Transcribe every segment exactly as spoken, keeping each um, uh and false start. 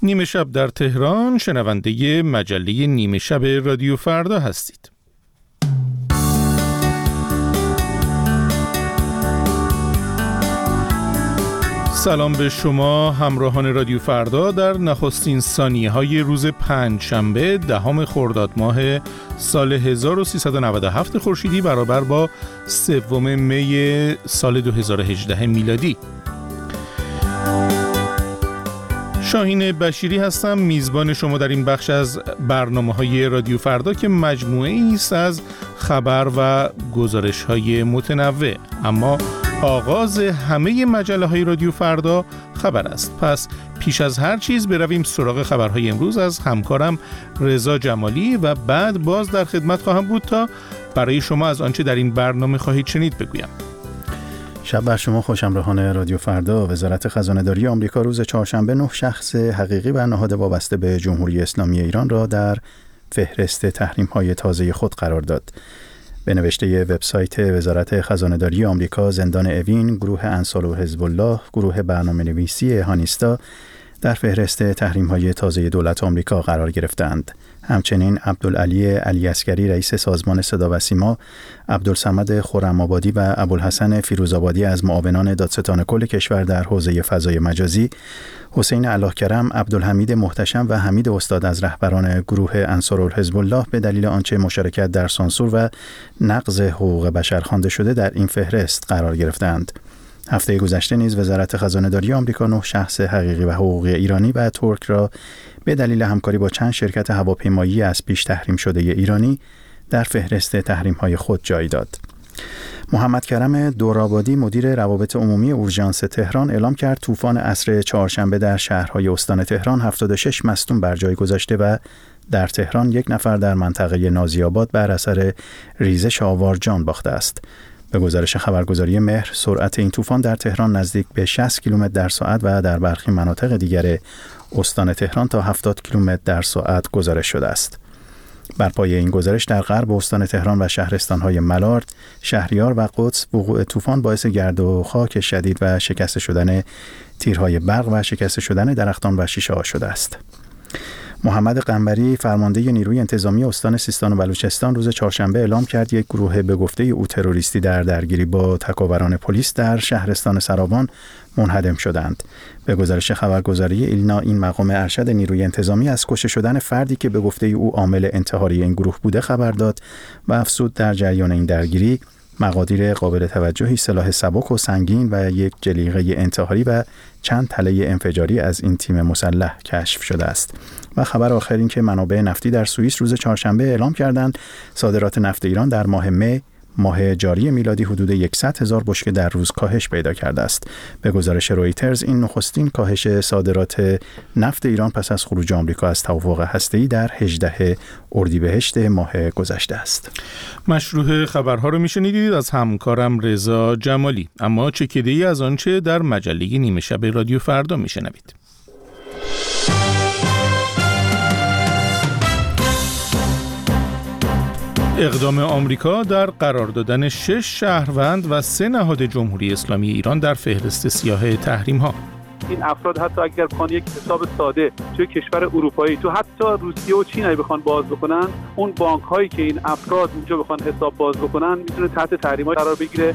نیمه شب در تهران، شنونده مجله نیمه شب رادیو فردا هستید. سلام به شما همراهان رادیو فردا در نخستین ثانیه‌های روز پنجشنبه دهم خرداد ماه سال هزار و سیصد و نود و هفت خورشیدی برابر با سوم می سال دو هزار و هجده میلادی. شاهین بشیری هستم، میزبان شما در این بخش از برنامه‌های رادیو فردا که مجموعه‌ای است از خبر و گزارش‌های متنوع. اما آغاز همه مجله‌های رادیو فردا خبر است. پس پیش از هر چیز برویم سراغ خبرهای امروز از همکارم رضا جمالی و بعد باز در خدمت خواهم بود تا برای شما از آنچه در این برنامه خواهید شنید بگویم. شب بر شما خوش همراهان رادیو فردا. وزارت خزانه‌داری آمریکا روز چهارشنبه نه شخص حقیقی و نهاد وابسته به جمهوری اسلامی ایران را در فهرست تحریم‌های تازه خود قرار داد. به نوشته وبسایت وزارت خزانه‌داری آمریکا، زندان اوین، گروه انصار حزب الله، گروه برنامه‌نویسی هانیستا در فهرست تحریم‌های تازه دولت آمریکا قرار گرفتند. همچنین عبدالعلی علی عسکری رئیس سازمان صدا و سیما، عبدالصمد خرم‌آبادی و ابوالحسن فیروزآبادی از معاونان دادستان کل کشور در حوزه فضای مجازی، حسین اللهکرم، عبدالحمید محتشم و حمید استاد از رهبران گروه انصار حزب الله به دلیل آنچه مشارکت در سانسور و نقض حقوق بشر خوانده شده در این فهرست قرار گرفتند. هفته گذشته نیز وزارت خزانه‌داری آمریکا نه شخص حقیقی و حقوقی ایرانی و ترک را به دلیل همکاری با چند شرکت هواپیمایی از پیش تحریم شده ایرانی در فهرست تحریم‌های خود جای داد. محمد کرم دورآبادی مدیر روابط عمومی اورژانس تهران اعلام کرد طوفان عصر چهارشنبه در شهرهای استان تهران هفتاد و شش مصدوم بر جای گذاشته و در تهران یک نفر در منطقه نازی‌آباد بر اثر ریزش آوار جان باخته است. به گزارش خبرگزاری مهر، سرعت این طوفان در تهران نزدیک به شصت کیلومتر در ساعت و در برخی مناطق دیگر استان تهران تا هفتاد کیلومتر در ساعت گزارش شده است. بر پایه این گزارش در غرب استان تهران و شهرستان‌های ملارد، شهریار و قدس وقوع طوفان باعث گرد و خاک شدید و شکست شدن تیرهای برق و شکست شدن درختان و شیشه‌ها شده است. محمد قنبری فرمانده نیروی انتظامی استان سیستان و بلوچستان روز چهارشنبه اعلام کرد یک گروه به گفته او تروریستی در درگیری با تکاوران پلیس در شهرستان سرابان منهدم شدند. به گزارش خبرگزاری ایلنا، این مقام ارشد نیروی انتظامی از کشته شدن فردی که به گفته او عامل انتحاری این گروه بوده خبر داد و افزود در جریان این درگیری مقادیر قابل توجهی سلاح سبک و سنگین و یک جلیقه انتحاری و چند تله انفجاری از این تیم مسلح کشف شده است. و خبر آخر این که منابع نفتی در سوئیس روز چهارشنبه اعلام کردند صادرات نفت ایران در ماه می ماه جاری میلادی حدود صد هزار بشکه در روز کاهش پیدا کرده است. به گزارش رویترز این نخستین کاهش صادرات نفت ایران پس از خروج آمریکا از توافق هسته‌ای در هجدهم اردیبهشت ماه گذشته است. مشروح خبرها رو میشنیدید از همکارم رضا جمالی. اما چکیده‌ای از آنچه در مجله نیمه شب رادیو فردا میشنوید. اقدام آمریکا در قرار دادن شش شهروند و سه نهاد جمهوری اسلامی ایران در فهرست سیاه تحریم‌ها. این افراد حتی اگر بخوان یک حساب ساده توی کشور اروپایی، تو حتی روسیه و چین بخوان باز بکنن، اون بانک هایی که این افراد اونجا بخوان حساب باز بکنن میتونه تحت تحریم‌ها قرار بگیره.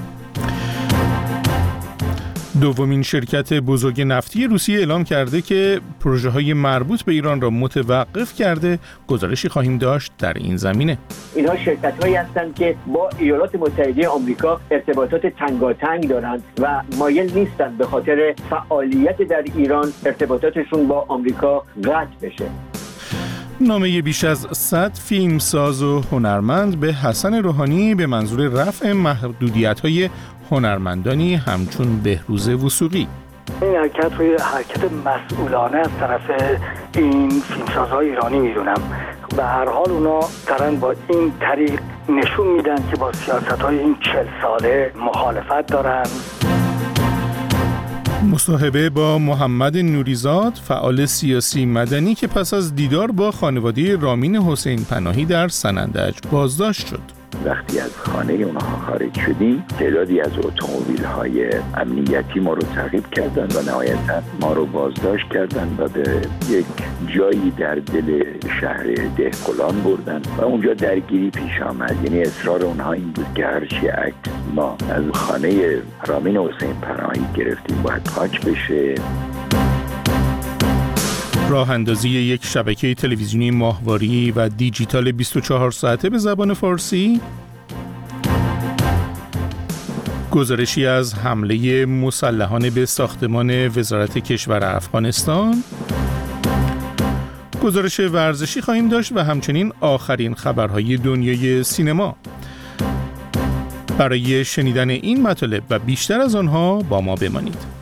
دومین شرکت بزرگ نفتی روسیه اعلام کرده که پروژه‌های مربوط به ایران را متوقف کرده. گزارشی خواهیم داشت در این زمینه. اینها شرکت‌هایی هستند که با ایالات متحده آمریکا ارتباطات تنگاتنگ دارند و مایل نیستند به خاطر فعالیت در ایران ارتباطاتشون با آمریکا قطع بشه. نامه بیش از صد فیلمساز و هنرمند به حسن روحانی به منظور رفع محدودیت‌های هنرمندانی همچون بهروز وثوقی. این حرکت روی حرکت مسئولانه از طرف این فیلمسازهای ایرانی میدونم. به هر حال اونا دارن با این طریق نشون میدن که با سیاست‌های این چهل ساله مخالفت دارن. مصاحبه با محمد نوریزاد، فعال سیاسی مدنی که پس از دیدار با خانواده رامین حسین پناهی در سنندج بازداشت شد. وقتی از خانه اونها خارج شدیم تعدادی از اتومبیل‌های امنیتی ما رو تعقیب کردن و نهایتاً ما رو بازداشت کردن و به یک جایی در دل شهر دهقلان بردن و اونجا درگیری پیش آمد. یعنی اصرار اونها این بود که هرچی عکس ما از خانه رامین حسین پناهی گرفتیم باید پاک بشه. راه اندازی یک شبکه تلویزیونی ماهواری و دیجیتال بیست و چهار ساعته به زبان فارسی، گزارشی از حمله مسلحانه به ساختمان وزارت کشور افغانستان، گزارش ورزشی خواهیم داشت و همچنین آخرین خبرهای دنیای سینما. برای شنیدن این مطالب و بیشتر از آنها با ما بمانید.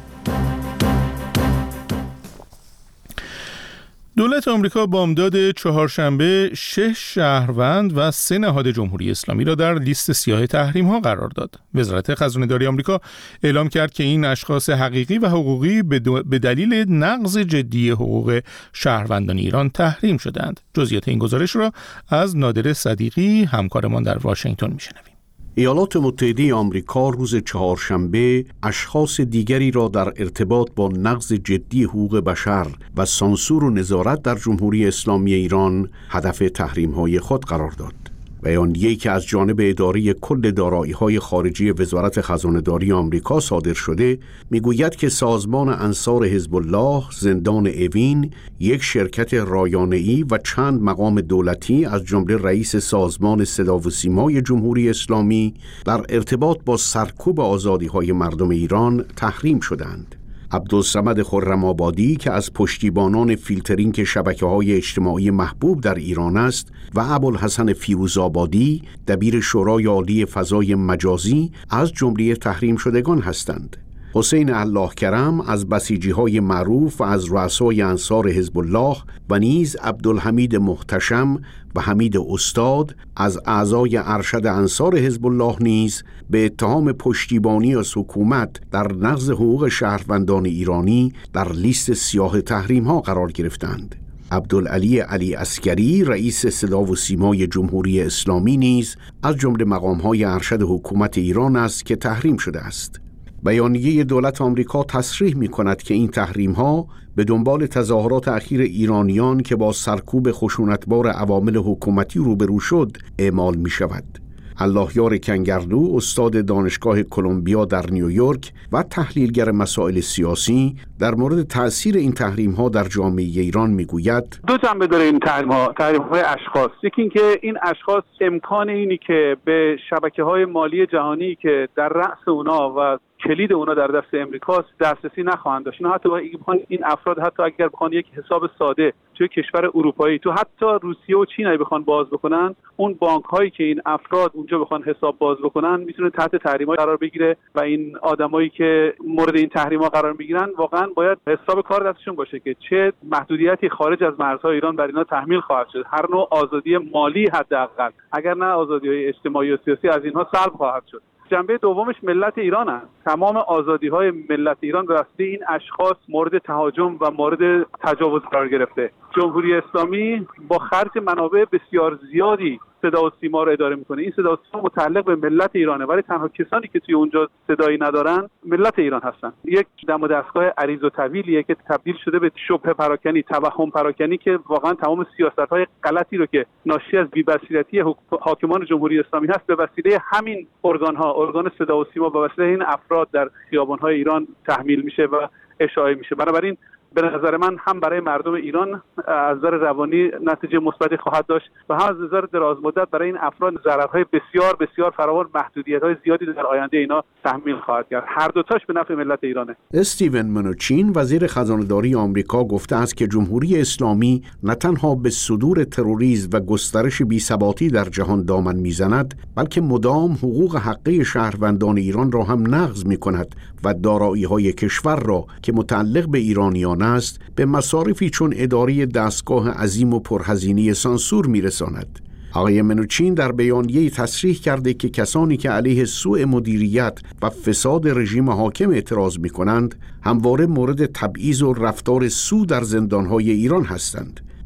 دولت آمریکا بامداد چهارشنبه شش شهروند و سه نهاد جمهوری اسلامی را در لیست سیاه تحریم‌ها قرار داد. وزارت خزانه‌داری آمریکا اعلام کرد که این اشخاص حقیقی و حقوقی به دلیل نقض جدی حقوق شهروندان ایران تحریم شدند. جزئیات این گزارش را از نادر صدیقی همکارمان در واشنگتن می‌شنویم. ایالات متحده آمریکا روز چهارشنبه اشخاص دیگری را در ارتباط با نقض جدی حقوق بشر و سانسور و نظارت در جمهوری اسلامی ایران هدف تحریم‌های خود قرار داد. بیانیه‌ای که از جانب اداره کل دارایی‌های خارجی وزارت خزانه‌داری آمریکا صادر شده میگوید که سازمان انصار حزب الله، زندان اوین، یک شرکت رایانه‌ای و چند مقام دولتی از جمله رئیس سازمان صدا و سیمای جمهوری اسلامی در ارتباط با سرکوب آزادی‌های مردم ایران تحریم شدند. عبدالصمد خرم‌آبادی که از پشتیبانان فیلترینگ شبکه‌های اجتماعی محبوب در ایران است و ابوالحسن فیروزآبادی دبیر شورای عالی فضای مجازی از جمله تحریم شدگان هستند. حسین الله کرم از بسیجی‌های معروف و از رؤسای انصار حزب الله و نیز عبدالحمید محتشم و حمید استاد از اعضای ارشد انصار حزب الله نیز به اتهام پشتیبانی از حکومت در نقض حقوق شهروندان ایرانی در لیست سیاه تحریم‌ها قرار گرفتند. عبدالعلی علی عسکری رئیس صدا و سیمای جمهوری اسلامی نیز از جمله مقام‌های ارشد حکومت ایران است که تحریم شده است. بیانیه دولت آمریکا تصریح می کند که این تحریم ها به دنبال تظاهرات اخیر ایرانیان که با سرکوب خشونتبار عوامل حکومتی روبرو شد اعمال می شود. اللهیار کنگرلو استاد دانشگاه کلمبیا در نیویورک و تحلیلگر مسائل سیاسی در مورد تأثیر این تحریم ها در جامعه ایران میگوید دو جنبه داره این تحریم ها، تحریم های اشخاص. یکی این که این اشخاص امکان اینی که به شبکه های مالی جهانی که در رأس اونا و کلید اونا در دست امریکاست دسترسی نخواهند داشت. حتی این افراد حتی اگر بخوان یک حساب ساده توی کشور اروپایی، تو حتی روسیه و چین بخوان باز بکنن، اون بانک هایی که این افراد اونجا بخوان حساب باز بکنن میتونه تحت تحریم ها قرار بگیره و این آدمایی که مورد این تحریم ها قرار میگیرن واقعا باید حساب کار دستشون باشه که چه محدودیتی خارج از مرزهای ایران بر اینا تحمیل خواهد شد. هر نوع آزادی مالی حداقل، اگر نه آزادی‌های اجتماعی و سیاسی، از اینها سلب خواهد شد. جنبه دومش ملت ایران است. تمام آزادی‌های ملت ایران به واسطه این اشخاص مورد تهاجم و مورد تجاوز قرار گرفته. جمهوری اسلامی با خرج منابع بسیار زیادی صدا و سیما رو اداره میکنه. این صدا و سیما متعلق به ملت ایرانه، ولی تنها کسانی که توی اونجا صدایی ندارن ملت ایران هستن. یک دم و دستگاه عریض و طویلیه که تبدیل شده به شبهه پراکنی، توهم پراکنی که واقعا تمام سیاست‌های غلطی رو که ناشی از بی‌بصیرتی حاکمان جمهوری اسلامی هست به وسیله همین ارگان‌ها، ارگان صدا و سیما، به وسیله این افراد در خیابان‌های ایران تحمیل میشه و اشاعه میشه. بنابراین به نظر من هم برای مردم ایران از نظر روانی نتیجه مثبتی خواهد داشت و هم از نظر دراز مدت برای این افراد ضررهای بسیار بسیار فراوان، محدودیت‌های زیادی در آینده اینا تحمیل خواهد کرد. هر دوتاش به نفع ملت ایرانه. استیون منوچین وزیر خزانه‌داری آمریکا گفته است که جمهوری اسلامی نه تنها به صدور تروریسم و گسترش بی‌ثباتی در جهان دامن میزند، بلکه مدام حقوق حقی شهروندان ایران را هم نقض می‌کند و دارایی‌های کشور را که متعلق به ایرانیان است به مصارفی چون اداره دستگاه عظیم و پرهزینه سانسور میرساند. آقای منوچین در بیانیه تصریح کرده که کسانی که علیه سوء مدیریت و فساد رژیم حاکم اعتراض می‌کنند همواره مورد تبعیض و رفتار سو در زندان‌های ایران هستند.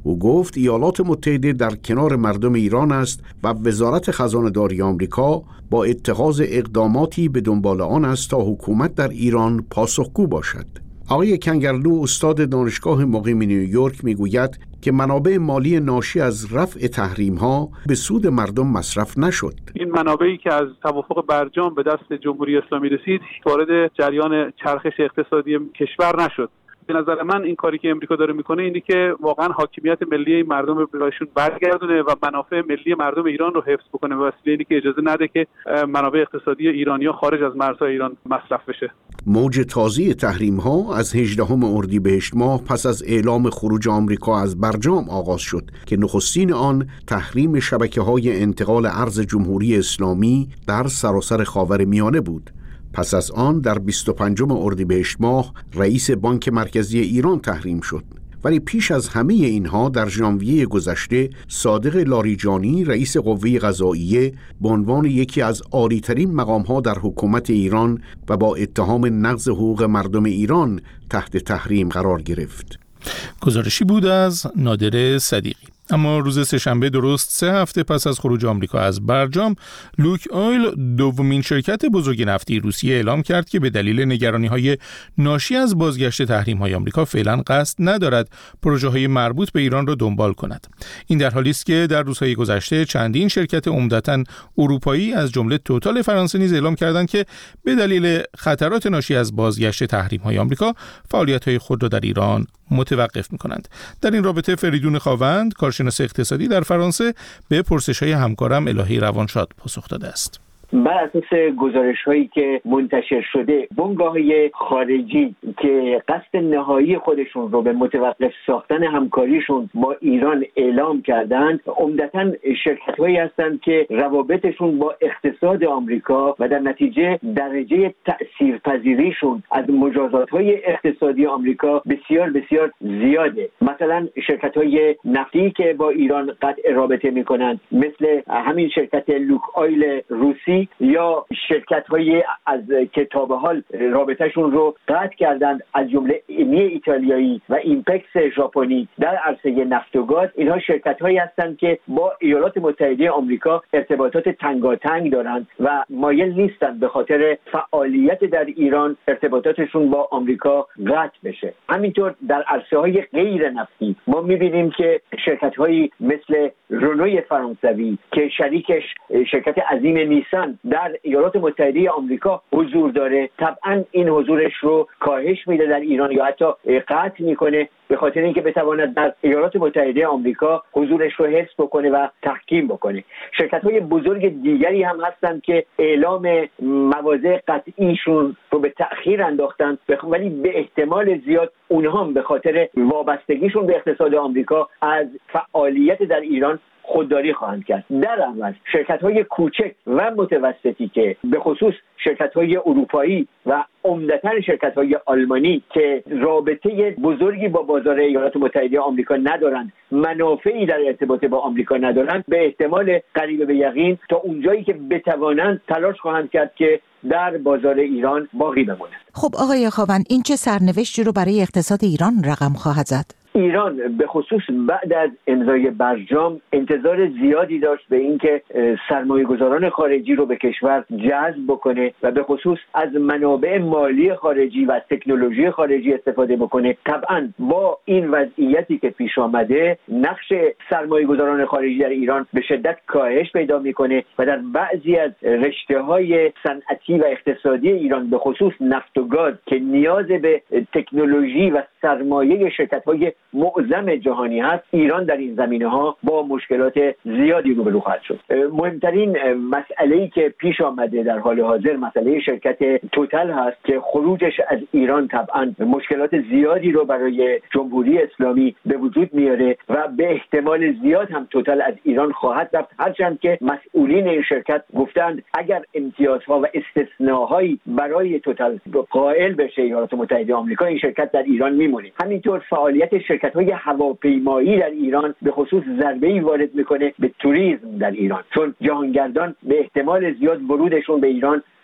او گفت ایالات متحده در کنار مردم ایران است و وزارت خزانه‌داری آمریکا با اتخاذ اقداماتی به دنبال آن است تا حکومت در ایران پاسخگو باشد. آقای کنگرلو استاد دانشگاه مقیم نیویورک میگوید که منابع مالی ناشی از رفع تحریم‌ها به سود مردم مصرف نشد. این منابعی که از توافق برجام به دست جمهوری اسلامی رسید وارد جریان چرخش اقتصادی کشور نشد. به نظر من این کاری که امریکا داره میکنه اینه که واقعا حاکمیت ملی مردم رو بهشون برگردونه و منافع ملی مردم ایران رو حفظ بکنه و واسه اینی که اجازه نده که منابع اقتصادی ایرانی‌ها خارج از مرزهای ایران مصرف بشه. موج تازه تحریم‌ها از هجدهم اردیبهشت ماه پس از اعلام خروج آمریکا از برجام آغاز شد که نخستین آن تحریم شبکه‌های انتقال ارز جمهوری اسلامی در سراسر خاورمیانه بود. پس از آن در بیست و پنجم اردیبهشت ماه رئیس بانک مرکزی ایران تحریم شد. ولی پیش از همه اینها در ژانویه گذشته صادق لاریجانی رئیس قوه قضاییه به عنوان یکی از عالی‌ترین مقام‌ها در حکومت ایران و با اتهام نقض حقوق مردم ایران تحت تحریم قرار گرفت. گزارشی بود از نادر صدیقی. اما روز سه‌شنبه درست سه هفته پس از خروج آمریکا از برجام، لوک آیل دومین شرکت بزرگ نفتی روسیه اعلام کرد که به دلیل نگرانی‌های ناشی از بازگشت تحریم‌های آمریکا فعلا قصد ندارد پروژه‌های مربوط به ایران را دنبال کند. این در حالی است که در روزهای گذشته چندین شرکت عمدتاً اروپایی از جمله توتال فرانسه نیز اعلام کردند که به دلیل خطرات ناشی از بازگشت تحریم‌های آمریکا فعالیت‌های خود را در ایران متوقف می‌کنند. در این رابطه فریدون خاوند، کارشناس اقتصادی در فرانسه، به پرسش‌های همکارم الهی روانشاد پاسخ داده است. بر اساس گزارش هایی که منتشر شده، بنگاه‌های خارجی که قصد نهایی خودشون رو به متوقف ساختن همکاریشون با ایران اعلام کردند، عمدتاً شرکت‌هایی هستند که روابطشون با اقتصاد آمریکا و در نتیجه درجه تأثیرپذیریشون از مجازات‌های اقتصادی آمریکا بسیار بسیار زیاده. مثلا شرکت‌های نفتی که با ایران قطع رابطه می‌کنند، مثل همین شرکت لوک آیل روسی یا شرکت‌های از که تا به حال رابطه‌شون رو قطع کردند، از جمله ایمی ایتالیایی و ایمپکس ژاپنی در عرصه نفت و گاز. اینها شرکت‌هایی هستند که با ایالات متحده آمریکا ارتباطات تنگاتنگ دارند و مایل نیستند به خاطر فعالیت در ایران ارتباطاتشون با آمریکا قطع بشه. همینطور در عرصه‌های غیر نفتی ما می‌بینیم که شرکت‌هایی مثل رونوی فرانسوی که شریکش شرکت عظیم نیسان در ایالات متحده آمریکا حضور داره، طبعا این حضورش رو کاهش میده در ایران یا حتی قطع میکنه به خاطر اینکه بتواند در ایالات متحده آمریکا حضورش رو حفظ بکنه و تحکیم بکنه. شرکت‌های بزرگ دیگری هم هستند که اعلام مواضع قطعیشون رو به تأخیر انداختن، ولی به احتمال زیاد اونها هم به خاطر وابستگیشون به اقتصاد آمریکا از فعالیت در ایران خودداری خواهند کرد. در عمل شرکت‌های کوچک و متوسطی که به خصوص شرکت‌های اروپایی و عمدتاً شرکت‌های آلمانی که رابطه بزرگی با بازار ایالات متحده آمریکا ندارند، منافعی در ارتباط با آمریکا ندارند، به احتمال قریب به یقین تا اونجایی که بتوانند تلاش خواهند کرد که در بازار ایران باقی بمانند. خب آقای خاوند، این چه سرنوشتی رو برای اقتصاد ایران رقم خواهد زد؟ ایران به خصوص بعد از امضای برجام انتظار زیادی داشت به اینکه سرمایه‌گذاران خارجی رو به کشور جذب بکنه و به خصوص از منابع مالی خارجی و تکنولوژی خارجی استفاده بکنه. طبعا با این وضعیتی که پیش آمده، نقش سرمایه‌گذاران خارجی در ایران به شدت کاهش پیدا میکنه و در بعضی از رشته‌های صنعتی و اقتصادی ایران به خصوص نفت و گاز که نیاز به تکنولوژی و سرمایه شرکت‌های معظم جهانی هست، ایران در این زمینه‌ها با مشکلات زیادی روبرو خواهد شد. مهمترین مسئله‌ای که پیش آمده در حال حاضر مسئله شرکت توتال هست که خروجش از ایران طبعا مشکلات زیادی رو برای جمهوری اسلامی به وجود میاره و به احتمال زیاد هم توتال از ایران خواهد رفت، هرچند که مسئولین این شرکت گفتند اگر امتیازها و استثناهایی برای توتال قائل بشه ایالات متحده آمریکا، این شرکت در ایران میمونه. همینطور فعالیت شرکت‌های هواپیمایی در ایران به خصوص ضربه‌ای وارد میکنه به توریسم در ایران، چون جهانگردان به احتمال زیاد ورودشون به ایران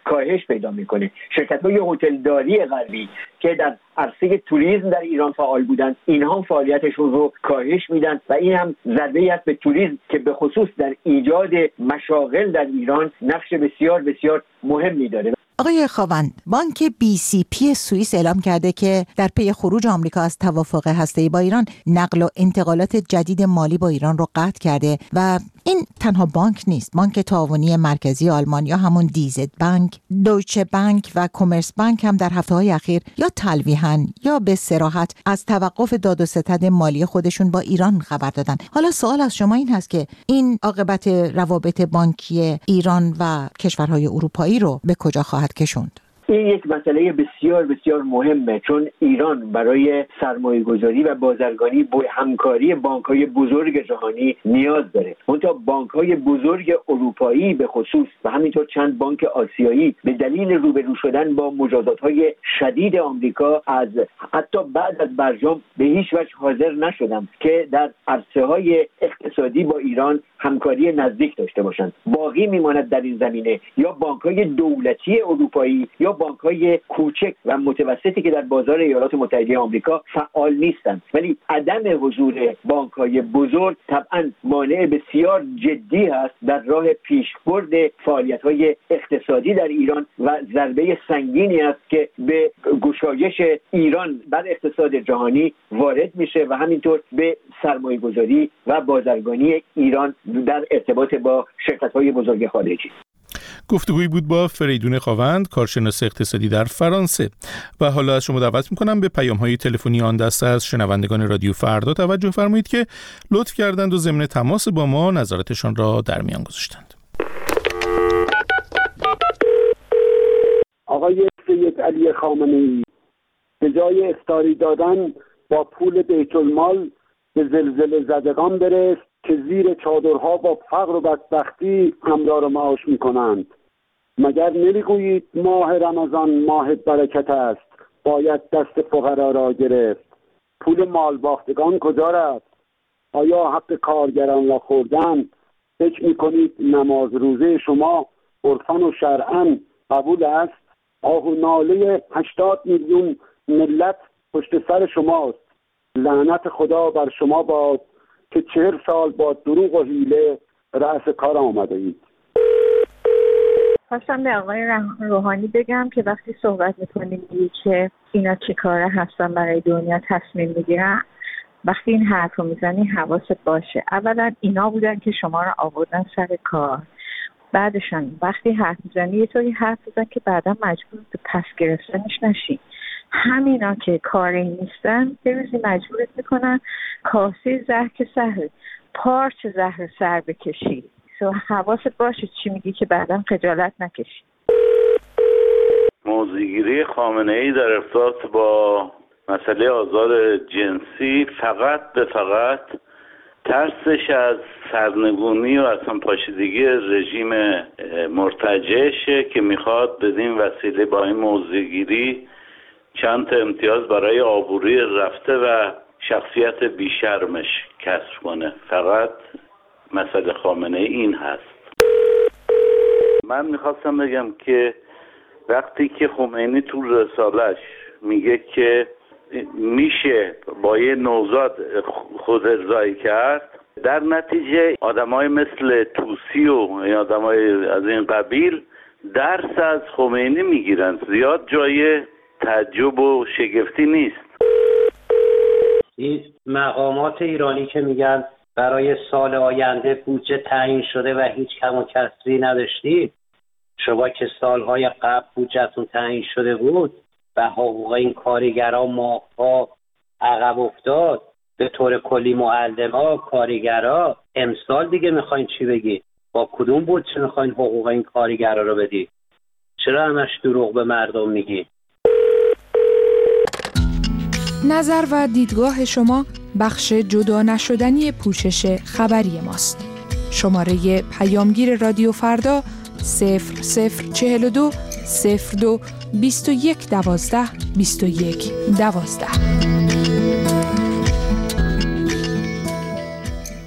کاهش پیدا میکنه. شرکت‌های هتلداری غربی که در عرصه توریسم در ایران فعال بودند، اینها فعالیتشون رو کاهش میدن و این هم ضربه‌ای است به توریسم که به خصوص در ایجاد مشاغل در ایران نقش بسیار بسیار مهمی داره. آقای خاوند، بانک بی سی پی سوئیس اعلام کرده که در پی خروج آمریکا از توافق هسته‌ای با ایران، نقل و انتقالات جدید مالی با ایران رو قطع کرده و این تنها بانک نیست. بانک تعاونی مرکزی آلمان یا همون دیزد بانک، دویچه بانک و کمرس بانک هم در هفته‌های اخیر یا تلویحاً یا به صراحت از توقف داد و ستد مالی خودشون با ایران خبر دادن. حالا سوال از شما این هست که این عاقبت روابط بانکی ایران و کشورهای اروپایی رو به کجا خواهد کشوند؟ این یک مسئله بسیار بسیار مهمه، چون ایران برای سرمایه گذاری و بازرگانی با همکاری بانک‌های بزرگ جهانی نیاز داره. منتها بانک‌های بزرگ اروپایی به خصوص و همینطور چند بانک آسیایی به دلیل روبرو شدن با مجازات‌های شدید آمریکا از حتی بعد از برجام به هیچ وجه حاضر نشدن که در عرصه‌های اقتصادی با ایران همکاری نزدیک داشته باشند. باقی میماند در این زمینه یا بانک‌های دولتی اروپایی یا بانک‌های کوچک و متوسطی که در بازار ایالات متحده آمریکا فعال نیستند. ولی عدم حضور بانک‌های بزرگ طبعاً مانع بسیار جدی است در راه پیشبرد فعالیت‌های اقتصادی در ایران و ضربه سنگینی است که به گشایش ایران بر اقتصاد جهانی وارد میشه و همینطور به سرمایه‌گذاری و بازرگانی ایران در ارتباط با شرکت‌های بزرگ خارجی. گفتگویی بود با فریدون خاوند، کارشناس اقتصادی در فرانسه. و حالا از شما دعوت می‌کنم به پیام‌های تلفنی آن دسته از شنوندگان رادیو فردا توجه فرمایید که لطف کردند و ضمن تماس با ما نظراتشان را در میان گذاشتند. آقای سید علی خامنه‌ای، به جای اخطاری دادن با پول بیت المال به زلزله زدگان برست که زیر چادرها با فقر و بدبختی امرار معاش میکنند. مگر نمیگویید ماه رمضان ماه برکت است، باید دست فقرا را گرفت؟ پول مال باختگان کجا رفت؟ آیا حق کارگران را خوردن؟ فکر میکنید نماز روزه شما عرفاً و شرعاً قبول است؟ آه و ناله هشتاد میلیون ملت پشت سر شماست. لعنت خدا بر شما باد که چهل سال با دروغ و حیله رأس کار آمده اید. خواستم به آقای روحانی بگم که وقتی صحبت میکنیم که اینا چی کاره هستن برای دنیا تصمیم میگیرن، وقتی این حرف رو میزنی حواست باشه اولا اینا بودن که شما رو آوردن سر کار، بعدشان وقتی حرف میزنی یه طوری حرف بزن که بعدا مجبور به پس گرفتنش نشی. همینا که کاری نیستن یه روزی مجبورت میکنن کاسه زهر که سهر پارچ زهر سر بکشی. سو حواست باشه چی میگی که بعدا خجالت نکشی. موضوعگیری خامنه‌ای در ارتباط با مسئله آزار جنسی فقط به فقط ترسش از سرنگونی و اصلا پاشیدگی رژیم مرتجعشه که میخواد بدین وسیله با این موضوعگیری چند تا امتیاز برای عبوری رفته و شخصیت بیشرمش کسب کنه. فقط مسئله خامنه این هست. من میخواستم بگم که وقتی که خمینی تو رسالش میگه که میشه با یه نوزاد خودارضایی کرد، در نتیجه آدمای مثل توسی و آدمای از این قبیل درس از خمینی میگیرن. زیاد جای تعجب و شگفتی نیست. این مقامات ایرانی که میگن برای سال آینده بودجه تعیین شده و هیچ کم و کسری نداشتید، شما که سالهای قبل بودجهتون تعیین شده بود و حقوق این کارگرها ماه‌ها عقب افتاد، به طور کلی معلم‌ها، کارگرها، امسال دیگه میخواین چی بگید؟ با کدوم بودجه میخواین حقوق این کارگرها رو بدید؟ چرا همش دروغ به مردم میگید؟ نظر و دیدگاه شما بخش جدا نشدنی پوشش خبری ماست. شماره پیامگیر رادیو فردا صفر صفر چهل و دو صفر دو بیست و یک دوازده بیست و یک دوازده.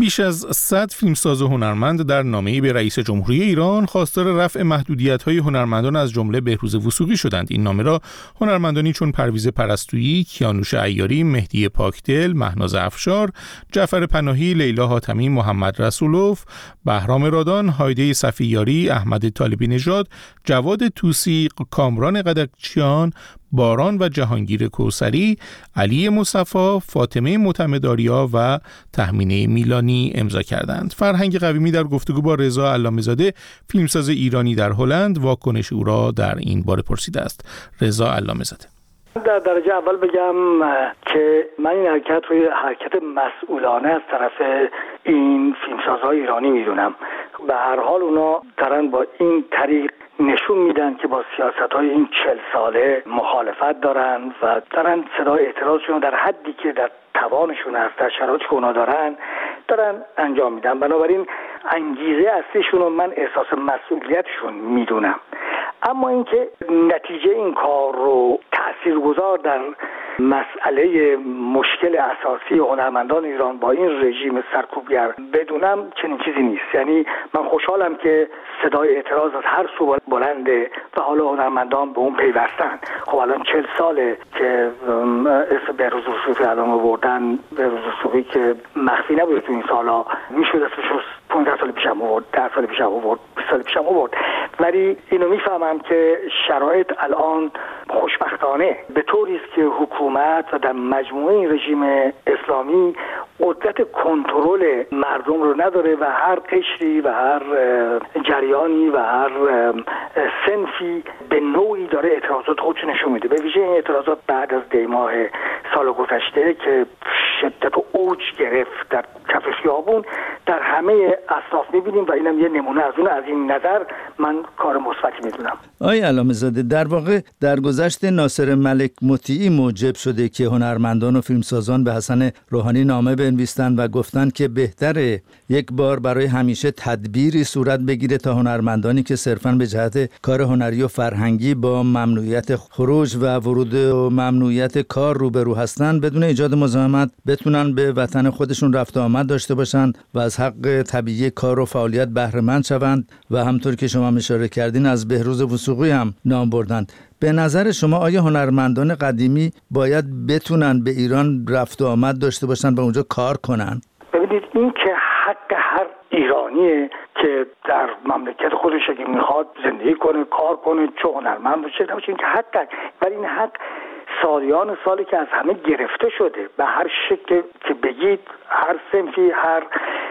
بیش از صد فیلمساز و هنرمند در نامه‌ای به رئیس جمهوری ایران خواستار رفع محدودیت‌های هنرمندان از جمله بهروز وثوقی شدند. این نامه را هنرمندانی چون پرویز پرستویی، کیانوش عیاری، مهدی پاکدل، مهناز افشار، جعفر پناهی، لیلا حاتمی، محمد رسولوف، بهرام رادان، هایده صفیاری، احمد طالبی نژاد، جواد طوسی، کامران قدکچیان، باران و جهانگیر کوثری، علی مصطفی، فاطمه معتمدآریا و تهمینه میلانی امضا کردند. فرهنگ قویمی در گفتگو با رضا علامه‌زاده، فیلمساز ایرانی در هلند، واکنش او را در این باره پرسیده است. رضا علامه‌زاده: در درجه اول بگم که من این حرکت روی حرکت مسئولانه از طرف این فیلمسازهای ایرانی میدونم. به هر حال اونا دارن با این طریق نشون میدن که با سیاست‌های این چهل ساله مخالفت دارن و دارن صدای اعتراضشون در حدی که در توانشون هست، در شرایطی که اونا دارن دارن انجام میدن. بنابراین انگیزه اصلیشون رو من احساس مسئولیتشون میدونم. اما اینکه نتیجه این کار رو تاثیرگذار در مسئله مشکل اساسی هنرمندان ایران با این رژیم سرکوبگر بدونم، چنین چیزی نیست. یعنی من خوشحالم که صدای اعتراض از هر سو بلنده و حالا هنرمندان به اون پیوستن. خب الان چهل ساله که اسم بهروز وثوقی الان آوردن. بهروز وثوقی که مخفی نبوده تو این سالا، میشد اسمش پانزده سال پیشم آورد، ده سال پیشم آورد، بیست سال پیشم آورد. ولی اینو میفهمم که شرایط الان خوشبختانه به طوری است که حکومت و در مجموعه این رژیم اسلامی قدرت کنترل مردم رو نداره و هر قشری و هر جریانی و هر صنفی به نوعی داره اعتراضات خودش نشون میده. به ویژه این اعتراضات بعد از دی ماه سال گذشته که شدت و اوج گرفت در کف خیابون در همه اصناف میبینیم و اینم یه نمونه از اون. از این نظر من کار مثبتی میدونم. آقای علامه‌زاده، در واقع در گذشت ناصر ملک مطیعی موجب شده که هنرمندان و فیلمسازان به حسن روحانی نامه بنویسند و گفتند که بهتره یک بار برای همیشه تدبیری صورت بگیره تا هنرمندانی که صرفاً به جهت کار هنری و فرهنگی با ممنوعیت خروج و ورود و ممنوعیت کار روبرو هستند بدون ایجاد مزاحمت بتونن به وطن خودشون رفت و آمد داشته باشند و از حق طبیعی کار و فعالیت بهره مند شوند و همطور که شما اشاره کردین از بهروز وثوقی هم نام بردند. به نظر شما آیا هنرمندان قدیمی باید بتونن به ایران رفت و آمد داشته باشن و اونجا کار کنن؟ ببینید، این که حق هر ایرانیه که در مملکت خودش اگه میخواد زندگی کنه، کار کنه، چه هنرمند باشه، نمیشه، این که حق، ولی این حق سالیان سالی که از همه گرفته شده به هر شکل که بگید، هر صنفی، هر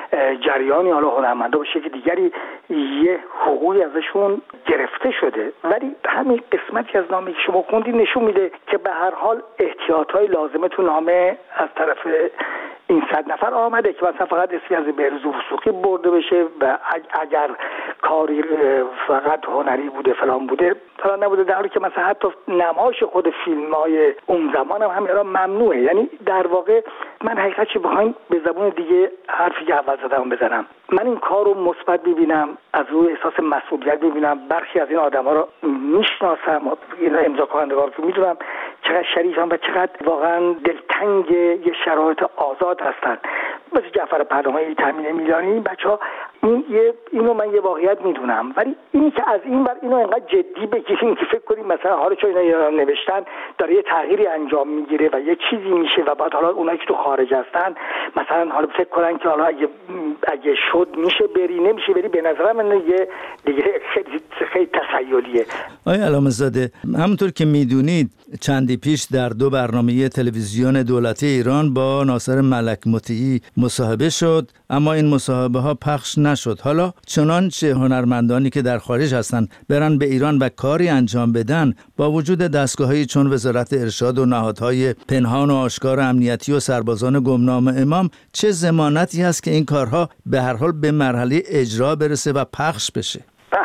جریانی، حالا هنرمندا باشه که دیگری، یه حقوقی ازشون گرفته شده. ولی همین قسمتی از نامه که شما خوندید نشون میده که به هر حال احتیاطهای لازمه تو نامه از طرف این صد نفر آمده که مثلا فقط اسمی از بهروز وثوقی برده بشه و اگر کاری فقط هنری بوده فلان بوده فلان نبوده، در حالی که مثلا حتی نمایش خود فیلم‌های اون زمان هم همین ممنوعه. یعنی در واقع من حقیقتش بخوایم به زبون دیگه حرفی که اول زدم بزنم، من این کار رو مثبت ببینم، از روی احساس مسئولیت ببینم. برخی از این آدم‌ها رو میشناسم، اینا امضا کنندگان رو میدونم چقدر شریفن و چقدر واقعا دلتنگ یه شرایط آزاد هستن، مثل جعفر پناهی، تامین میلانی. این بچه‌ها این یه اینو من یه واقعیت میدونم، ولی اینی که از این ور اینو انقدر جدی بگیریم که فکر کنیم مثلا حالا چون اینا ایران نوشتن داره یه تغییری انجام میگیره و یه چیزی میشه و بعد حالا اونایی که تو خارج هستن مثلا حالا فکر کنن که حالا اگه اگه شد میشه بری، نمیشه بری، به نظر من یه دیگه خیلی خیلی تخیلیه. آقای علامه‌زاده، همونطور که میدونید چندی پیش در دو برنامه تلویزیون دولتی ایران با ناصر ملک مطیعی مصاحبه شد، اما این مصاحبه ها پخش نشد. حالا چنانچه هنرمندانی که در خارج هستند برن به ایران و کاری انجام بدن، با وجود دستگاه‌هایی چون وزارت ارشاد و نهادهای پنهان و آشکار امنیتی و سربازان گمنام امام، چه ضمانتی هست که این کارها به هر حال به مرحله اجرا برسه و پخش بشه؟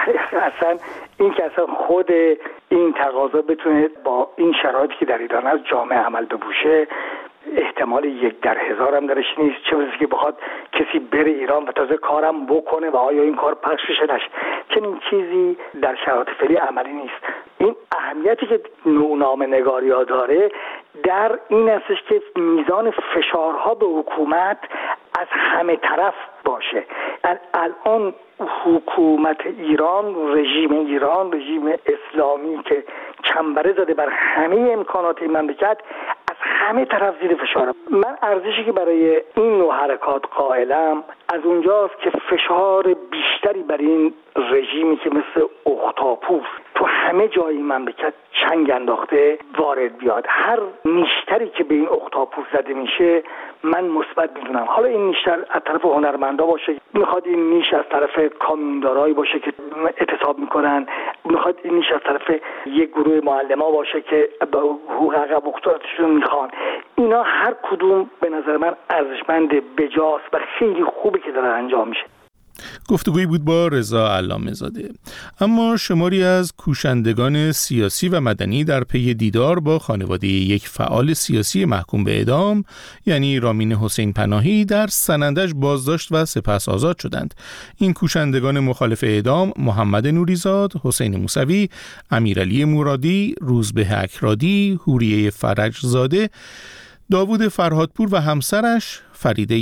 اصلا این که اصلا خود این تقاضا بتونه با این شرایطی که در ایران از جامعه عمل بپوشه، احتمال یک در هزار هم درش نیست. چه بسیاری که بخواد کسی بره ایران و تازه کارم بکنه و آیا این کار پخش بشه نشه، چنین چیزی در شرایط فعلی عملی نیست. این اهمیتی که نامه نگاریا داره در این استش که میزان فشارها به حکومت از همه طرف باشه. الان حکومت ایران، رژیم ایران، رژیم اسلامی که چنبره زده بر همه امکانات این مملکت، از همه طرف زیر فشارم. من ارزشی که برای این نوع حرکات قائلم از اونجاست که فشار بیشتری بر این رژیمی که مثل اختاپوس تو همه جای این مملکت چنگ انداخته وارد بیاد. هر نیشتری که به این اختاپوس زده میشه من مثبت میدونم. حالا این نیشتر از طرف هنرمندا باشه، میخواد این نیش از طرف کامیوندارایی باشه که اعتصاب میکنن، میخواد این نیش از طرف یک گروه معلما باشه که حقوق عقب افتادگان میخوان. اینا هر کدوم به نظر من ارزشمند، بجاست و خیلی خوبه که داره انجام میشه. گفتگویی بود با رضا علامه‌زاده. اما شماری از کوشندگان سیاسی و مدنی در پی دیدار با خانواده یک فعال سیاسی محکوم به اعدام یعنی رامین حسین پناهی در سنندج بازداشت و سپس آزاد شدند. این کوشندگان مخالف اعدام محمد نوریزاد، حسین موسوی، امیرعلی مرادی، روزبه اکرادی، حوریه فرجزاده، داوود فرهادپور و همسرش فریده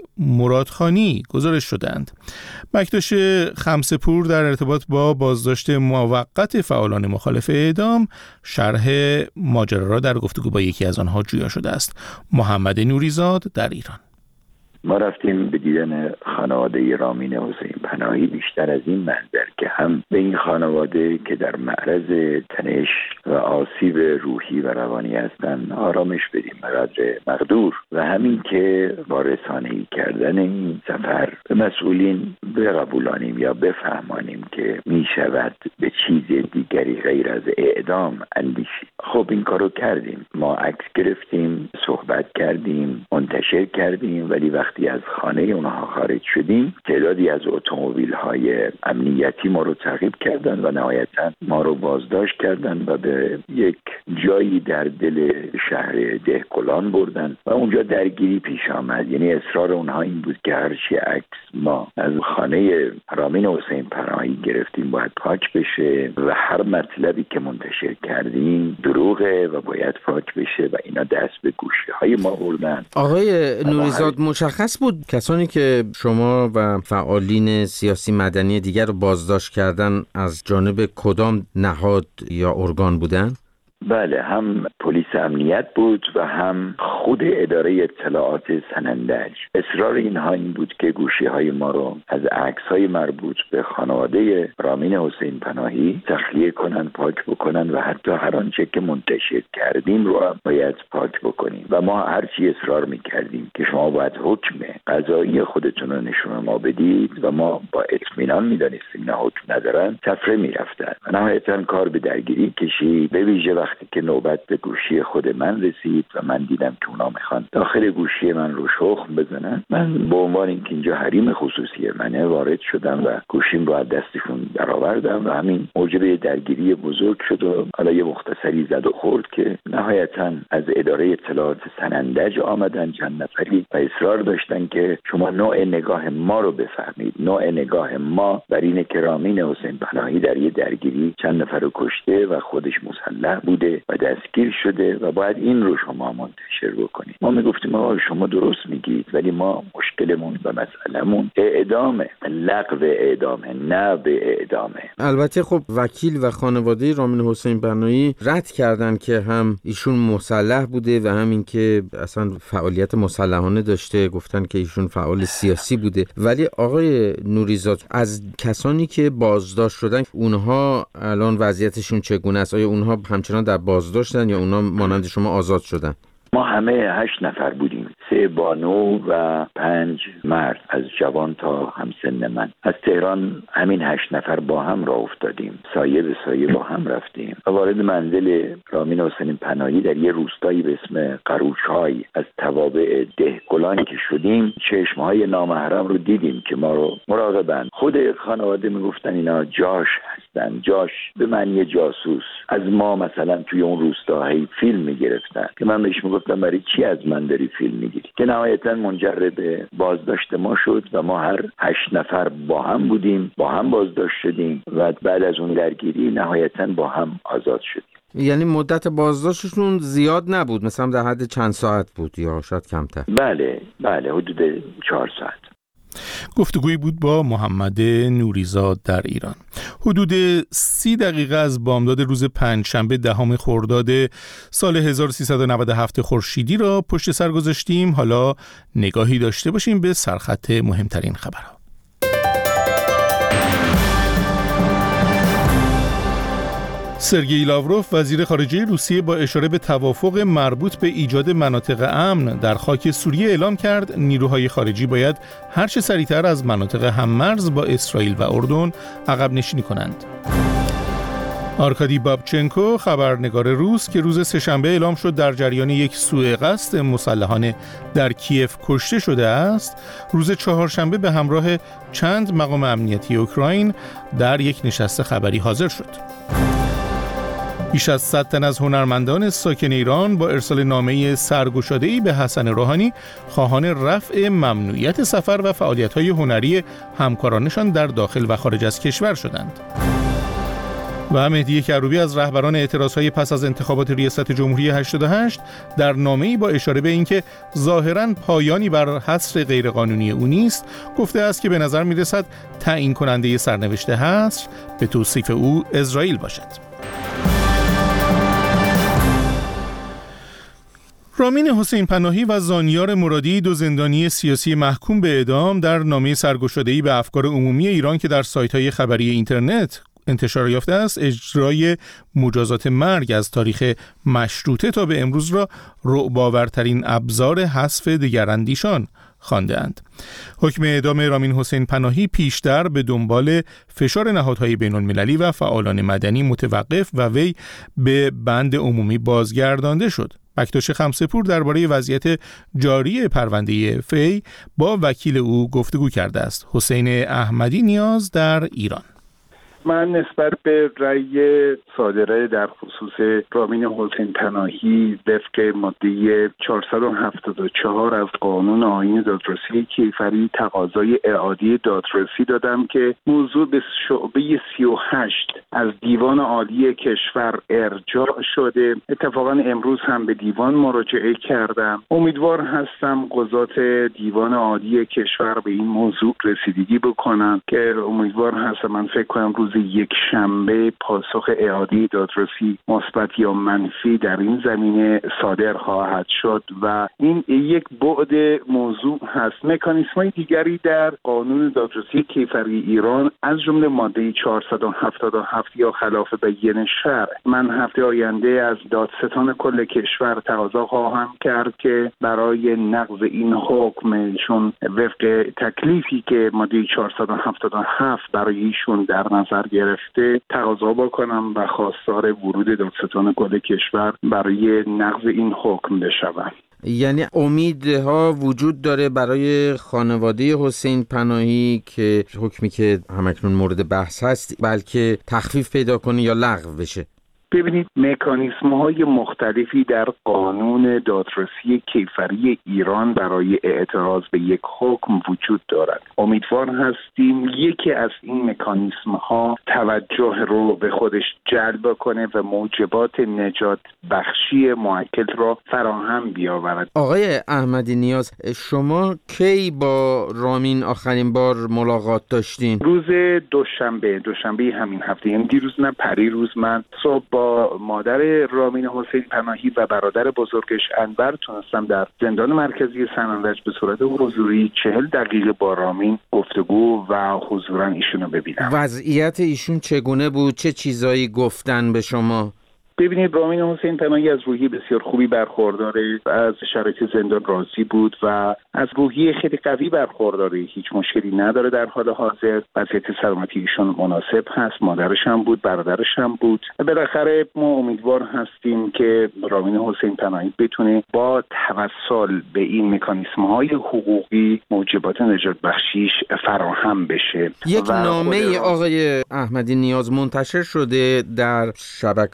مرادخانی گزارش شدند. بکتاش خمسه‌پور در ارتباط با بازداشت موقت فعالان مخالف اعدام شرح ماجرا را در گفتگو با یکی از آنها جویا شده است. محمد نوریزاد در ایران. ما رفتیم به دیدن خانواده رامین حسین پناهی بیشتر از این منظر که هم به این خانواده که در معرض تنش و آسیب روحی و روانی هستند آرامش بدیم به قدر مقدور و همین که با رسانه‌ای کردن این سفر به مسئولین بقبولانیم یا بفهمانیم که می شود به چیز دیگری غیر از اعدام اندیشیم. خب این کارو کردیم. ما عکس گرفتیم، صحبت کردیم، منتشر کردیم، ولی وقتی از خانه اونها خارج شدیم تعدادی از اتومبیل‌های امنیتی ما رو تعقیب کردن و نهایتاً ما رو بازداشت کردن و به یک جایی در دل شهر دهقلان بردن و اونجا درگیری پیش آمد. یعنی اصرار اونها این بود که هرچی عکس ما از خانه رامین حسین پناهی گرفتیم باید پاک بشه و هر مطلبی که منتشر کردیم دروغه و باید پاک بشه و اینا دست به گوشی‌های ما بردن. آقای نوریزاد، مشخص بود کسانی که شما و فعالین سیاسی مدنی دیگر رو بازداشت کردن از جانب کدام نهاد یا ارگان بودن؟ بله، هم پلیس امنیت بود و هم خود اداره اطلاعات سنندج. اصرار اینها این بود که گوشی های ما رو از عکس های مربوط به خانواده رامین حسین پناهی تخلیه کنن، پاک بکنن و حتی هر آنچه که منتشر کردیم رو هم باید پاک بکنیم و ما هرچی اصرار میکردیم که شما باید حکم قضایی خودتون رو نشون ما بدید و ما با اطمینان میدانستیم نه حکم ندارن، تفره میرفتن و نهایتاً کار به درگیری کشید. به ویژه وقتی که نوبت به گوشی خود من رسید و من دیدم که اونا میخوان داخل گوشی من رو شخم بزنن، من به عنوان اینکه اینجا حریم خصوصی منه وارد شدم و گوشیم رو از دستشون درآوردم و همین موجب درگیری بزرگ شد و حالا یه مختصری زد و خورد که نهایتاً از اداره اطلاعات سنندج آمدن چند نفری و اصرار داشتن که شما نوع نگاه ما رو بفهمید. نوع نگاه ما بر اینه که رامین حسین پناهی در یه درگیری چند نفر رو کشته و خودش مسلح بوده و دستگیر شده و باید این رو شما منتشر بکنید. ما میگفتیم آقا شما درست میگید ولی ما مشکلمون و مسئلمون اعدامه، لغو اعدامه، نه به اعدامه. البته خب وکیل و خانواده رامین حسین پناهی رد کردن که هم ایشون مسلح بوده و همین که اصلا فعالیت مسلحانه داشته، گفتن که ایشون فعال سیاسی بوده. ولی آقای نوریزاد، از کسانی که بازداشت شدن اونها الان وضعیتشون چگونه است؟ آیا اونها همچنان در بازداشتن یا اونا مانند شما آزاد شدن؟ ما همه هشت نفر بودیم، سه بانو و پنج مرد از جوان تا همسن من. از تهران همین هشت نفر با هم راه افتادیم، سایه به سایه با هم رفتیم و وارد منزل رامین حسین پناهی در یه روستایی به اسم قروچای از توابع دهقلان که شدیم چشمهای نامحرم رو دیدیم که ما رو مراقبن. خود خانواده میگفتن اینا جاش هستن، جاش به معنی جاسوس. از ما مثلا توی اون روستاهی فیلم میگرفتن که من بهش میگفتم برای چی از من داری فیلم میگیری، که نهایتا منجر به بازداشت ما شد و ما هر هشت نفر با هم بودیم، با هم بازداشت شدیم و بعد از اون درگیری نهایتا با هم آزاد شدیم. یعنی مدت بازداشتشون زیاد نبود، مثلا در حد چند ساعت بود یا شاید کمتر؟ بله بله حدود چهار ساعت. گفتگویی بود با محمد نوریزاد در ایران. حدود سی دقیقه از بامداد روز پنجشنبه دهم خرداد سال هزار و سیصد و نود و هفت خورشیدی را پشت سر گذاشتیم. حالا نگاهی داشته باشیم به سرخط مهمترین خبرها. سرگئی لاوروف وزیر خارجه روسیه با اشاره به توافق مربوط به ایجاد مناطق امن در خاک سوریه اعلام کرد نیروهای خارجی باید هر چه سریعتر از مناطق هممرز با اسرائیل و اردن عقب نشینی کنند. آرکادی بابچنکو خبرنگار روس که روز سه‌شنبه اعلام شد در جریان یک سوء قصد مسلحانه در کیف کشته شده است، روز چهارشنبه به همراه چند مقام امنیتی اوکراین در یک نشست خبری حاضر شد. بیش از صد تن از هنرمندان ساکن ایران با ارسال نامه سرگشاده‌ای به حسن روحانی خواهان رفع ممنوعیت سفر و فعالیت‌های هنری همکارانشان در داخل و خارج از کشور شدند. و مهدی کروبی از رهبران اعتراضهای پس از انتخابات ریاست جمهوری هشتاد و هشت در نامه‌ای با اشاره به اینکه ظاهراً پایانی بر حصر غیرقانونی او نیست، گفته است که به نظر می‌رسد تعیین کننده سرنوشت حصر به توصیف او اسرائیل باشد. رامین حسین پناهی و زانیار مرادی، دو زندانی سیاسی محکوم به اعدام، در نامه سرگشاده‌ای به افکار عمومی ایران که در سایت‌های خبری اینترنت انتشار یافته است، اجرای مجازات مرگ از تاریخ مشروطه تا به امروز را رعب‌آورترین ابزار حذف دگراندیشان خوانده‌اند. حکم اعدام رامین حسین پناهی پیشتر به دنبال فشار نهادهای بین‌المللی و فعالان مدنی متوقف و وی به بند عمومی بازگردانده شد. بکتاش خمسه‌پور درباره وضعیت جاری پرونده فی با وکیل او گفتگو کرده است. حسین احمدی نیاز در ایران. من نسبت به رأی صادره در خصوص رامین حسین پناهی وفق ماده چهارصد و هفتاد و چهار از قانون آیین دادرسی کیفری تقاضای اعاده دادرسی دادم که موضوع به شعبه سی و هشت از دیوان عالی کشور ارجاع شده. اتفاقا امروز هم به دیوان مراجعه کردم. امیدوار هستم قضات دیوان عالی کشور به این موضوع رسیدگی بکنن که امیدوار هستم، من فکر کنم روز یک شنبه پاسخ اعاده دادرسی مثبت یا منفی در این زمینه صادر خواهد شد و این یک بعد موضوع هست. مکانیزم‌های دیگری در قانون دادرسی کیفری ایران از جمله ماده چهارصد و هفتاد و هفت یا خلاف بیان شرع، من هفته آینده از دادستان کل کشور تقاضا خواهم کرد که برای نقض این حکم، چون وفق تکلیفی که ماده چهارصد و هفتاد و هفت برای ایشون در نظر گرفته، تقاضا بکنم و خواستار ورود دادستان کل کشور برای نقض این حکم بشوم. یعنی امیدها وجود داره برای خانواده حسین پناهی که حکمی که همکنون مورد بحث هست بلکه تخفیف پیدا کنه یا لغو بشه؟ ببینید، مکانیزم‌های مختلفی در قانون دادرسی کیفری ایران برای اعتراض به یک حکم وجود دارد. امیدوار هستیم یکی از این مکانیزم‌ها توجه رو به خودش جلب کنه و موجبات نجات بخشی موکل را فراهم بیاورد. آقای احمدی نیاز، شما کی با رامین آخرین بار ملاقات داشتین؟ روز دوشنبه دوشنبه همین هفته، یعنی دیروز نه پریروز، من صبح با مادر رامین حسین پناهی و برادر بزرگش انور تونستم در زندان مرکزی سنندج به صورت حضوری چهل دقیقه با رامین گفتگو و حضوراً ایشونو ببینم. وضعیت ایشون چگونه بود؟ چه چیزایی گفتن به شما؟ ببینید، رامین حسین پناهی از روحی بسیار خوبی برخورداره، از شرایط زندان راضی بود و از روحی خیلی قوی برخورداره، هیچ مشکلی نداره در حال حاضر. وضعیت سلامتی ایشون مناسب هست، مادرش هم بود، برادرش هم بود. بالاخره ما امیدوار هستیم که رامین حسین پناهی بتونه با توسل به این مکانیزم‌های حقوقی موجبات نجات بخشیش فراهم بشه. یک نامه آقای احمدی نیاز منتشر شده در شبکه‌های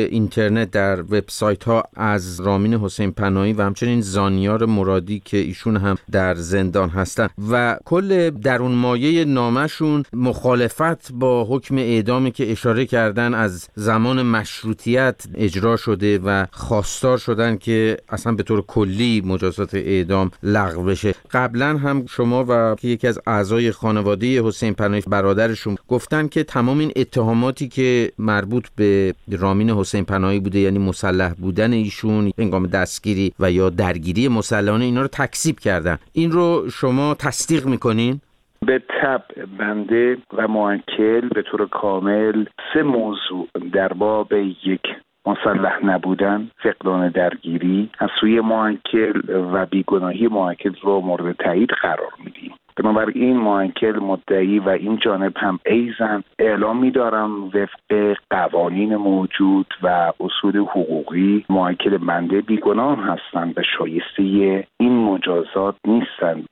اینترنت در وبسایت ها از رامین حسین پناهی و همچنین زانیار مرادی که ایشون هم در زندان هستن و کل درون مایه نامشون مخالفت با حکم اعدامی که اشاره کردن از زمان مشروطیت اجرا شده و خواستار شدن که اصلا به طور کلی مجازات اعدام لغو بشه. قبلا هم شما و یکی از اعضای خانواده حسین پناهی برادرشون گفتن که تمام این اتهاماتی که مربوط به رامین حسین پناهی بوده، یعنی مسلح بودن ایشون هنگام دستگیری و یا درگیری مسلحانه، اینا رو تکذیب کردن. این رو شما تصدیق میکنین؟ به طبع بنده و موکل به طور کامل سه موضوع در باب یک مسلح نبودن، فقدان درگیری از سوی موکل و بیگناهی موکل رو مورد تایید قرار میدیم. بنابراین موکل مدعی و این جانب هم ایزن اعلام می‌دارم وفق قوانین موجود و اصول حقوقی موکل بنده بیگناه هستند و شایسته این مجازات نیستند.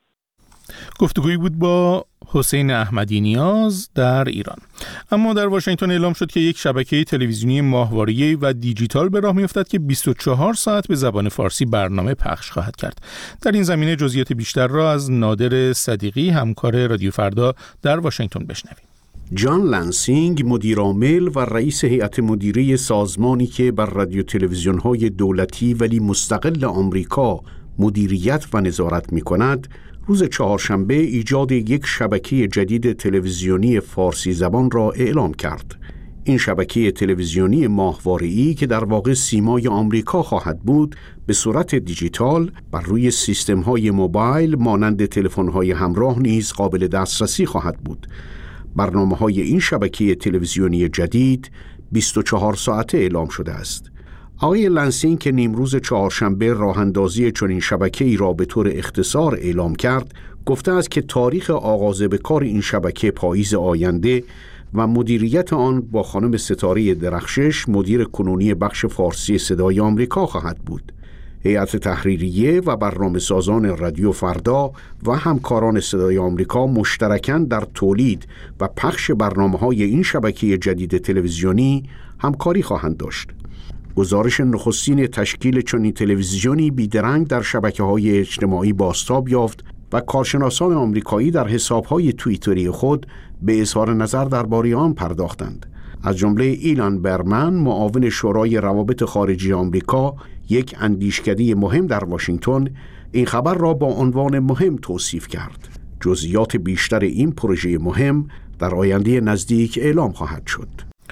گفتگویی بود با حسین احمدی نیاز در ایران. اما در واشنگتن اعلام شد که یک شبکه تلویزیونی ماهواره‌ای و دیجیتال به راه می‌افتد که بیست و چهار ساعت به زبان فارسی برنامه پخش خواهد کرد. در این زمینه جزئیات بیشتر را از نادر صدیقی، همکار رادیو فردا در واشنگتن بشنویم. جان لنسینگ، مدیر عامل و رئیس هیئت مدیره سازمانی که بر رادیو تلویزیون‌های دولتی ولی مستقل آمریکا مدیریت و نظارت می‌کند، روز چهارشنبه ایجاد یک شبکه جدید تلویزیونی فارسی زبان را اعلام کرد. این شبکه تلویزیونی ماهواره‌ای که در واقع سیمای آمریکا خواهد بود، به صورت دیجیتال بر روی سیستم‌های موبایل مانند تلفن‌های همراه نیز قابل دسترسی خواهد بود. برنامه‌های این شبکه تلویزیونی جدید بیست و چهار ساعته اعلام شده است. آقای لنسینگ که نیمروز چهارشنبه راه اندازی چنین شبکه‌ای را به طور اختصار اعلام کرد، گفته است که تاریخ آغاز به کار این شبکه پاییز آینده و مدیریت آن با خانم ستاره درخشش، مدیر کنونی بخش فارسی صدای آمریکا خواهد بود. هیئت تحریریه و برنامه‌سازان رادیو فردا و همکاران صدای آمریکا مشترکاً در تولید و پخش برنامه‌های این شبکه جدید تلویزیونی همکاری خواهند داشت. گزارش نخستین تشکیل چنین تلویزیونی بیدرنگ در شبکه‌های اجتماعی بازتاب یافت و کارشناسان آمریکایی در حساب‌های توییتری خود به اظهار نظر درباره آن پرداختند. از جمله ایلان برمن، معاون شورای روابط خارجی آمریکا، یک اندیشکده مهم در واشنگتن، این خبر را با عنوان مهم توصیف کرد. جزئیات بیشتر این پروژه مهم در آینده نزدیک اعلام خواهد شد.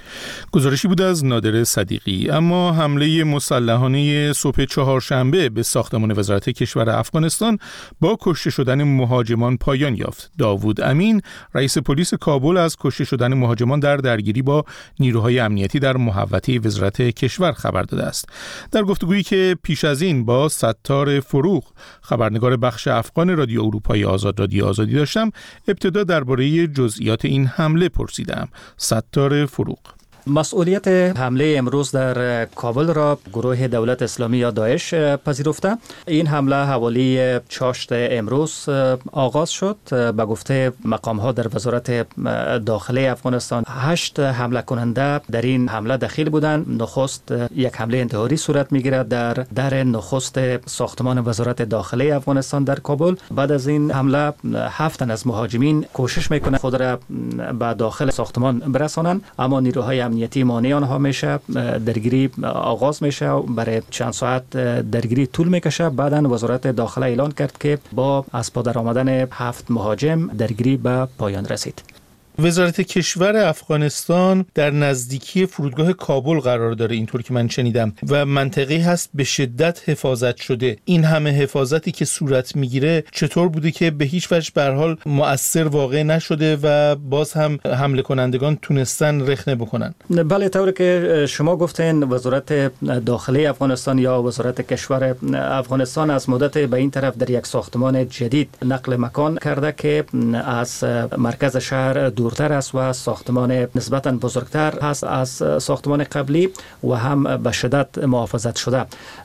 گزارشی بود از نادر صدیقی. اما حمله مسلحانه صبح چهارشنبه به ساختمان وزارت کشور افغانستان با کشته شدن مهاجمان پایان یافت. داوود امین، رئیس پلیس کابل، از کشته شدن مهاجمان در درگیری با نیروهای امنیتی در محوطه وزارت کشور خبر داده است. در گفتگویی که پیش از این با ستار فروغ، خبرنگار بخش افغان رادیو اروپای آزاد رادیو آزادی داشتم، ابتدا درباره جزئیات این حمله پرسیدم. ستار فروغ: مسئولیت حمله امروز در کابل را گروه دولت اسلامی یا داعش پذیرفته. این حمله حوالی چاشت امروز آغاز شد. به گفته مقام ها در وزارت داخلی افغانستان، هشت حمله کننده در این حمله دخیل بودند. نخست یک حمله انتحاری صورت میگیرد در در نخست ساختمان وزارت داخلی افغانستان در کابل. بعد از این حمله هفت تن از مهاجمین کوشش میکنند خود را به داخل ساختمان برسانند، اما نیروهای امنیتی مانع آنها میشه. درگیری آغاز میشه، برای چند ساعت درگیری طول میکشه. بعداً وزارت داخله اعلان کرد که با از پا در آمدن هفت مهاجم درگیری به پایان رسید. وزارت کشور افغانستان در نزدیکی فرودگاه کابل قرار داره، اینطور که من شنیدم، و منطقه‌ای هست به شدت حفاظت شده. این همه حفاظتی که صورت میگیره چطور بوده که به هیچ وجه به هر حال مؤثر واقع نشده و باز هم حمله کنندگان تونستن رخنه بکنن؟ بله، طوری که شما گفتین، وزارت داخلی افغانستان یا وزارت کشور افغانستان از مدت به این طرف در یک ساختمان جدید نقل مکان کرده که از مرکز شهر دور دورتر است و ساختمان نسبتاً بزرگتر هست از ساختمان قبلی و هم به شدت محافظت شده.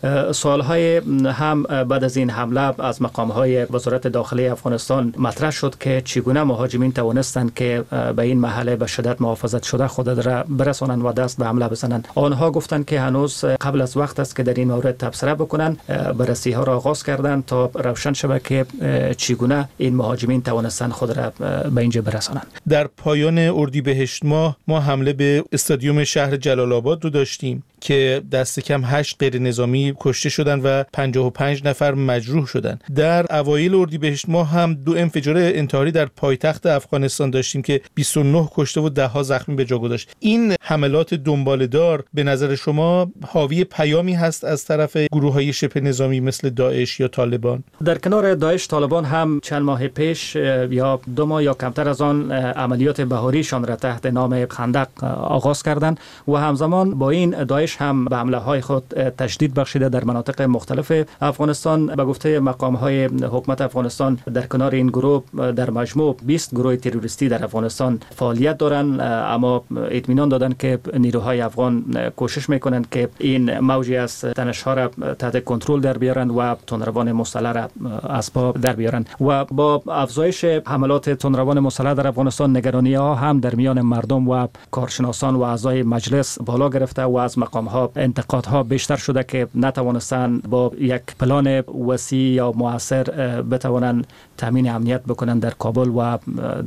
سوالهای هم بعد از این حمله از مقامهای وزارت داخلی افغانستان مطرح شد که چگونه مهاجمین توانستند که به این محله به شدت محافظت شده خود را برسانند و دست به حمله بزنند. آنها گفتند که هنوز قبل از وقت است که در این مورد تبصره بکنند. بررسی ها را آغاز کردند تا روشن شود که چگونه این مهاجمین توانستند خود را به اینجا برسانند. در پایان اردیبهشت ماه ما حمله به استادیوم شهر جلال آباد رو داشتیم که دست کم هشت غیر نظامی کشته شدند و پنجاه و پنج نفر مجروح شدند. در اوایل اردیبهشت ماه هم دو انفجار انتحاری در پایتخت افغانستان داشتیم که بیست و نه کشته و ده ها زخمی به جا گذاشت. این حملات دنباله‌دار به نظر شما حاوی پیامی هست از طرف گروه‌های شبه نظامی مثل داعش یا طالبان؟ در کنار داعش، طالبان هم چند ماه پیش یا دو ماه یا کمتر از آن عملیات بهاریشان را تحت نام خندق آغاز کردند و همزمان با این داعش هم به حمله‌های خود تشدید بخشیده در مناطق مختلف افغانستان. به گفته مقام‌های حکومت افغانستان در کنار این گروه در مجموع بیست گروه تروریستی در افغانستان فعالیت دارند، اما اطمینان دادند که نیروهای افغان کوشش میکنند که این موجی از تنش‌ها را تحت کنترل در بیارند و تندروان مسلح را از پا در بیارند. و با افزایش حملات تندروان مسلح در افغانستان، نگرانی‌ها هم در میان مردم و کارشناسان و اعضای مجلس بالا گرفته و از مقام‌ها انتقادها بیشتر شده که نتوانستند با یک پلان وسیع یا مؤثر بتوانند تامین امنیت بکنند در کابل و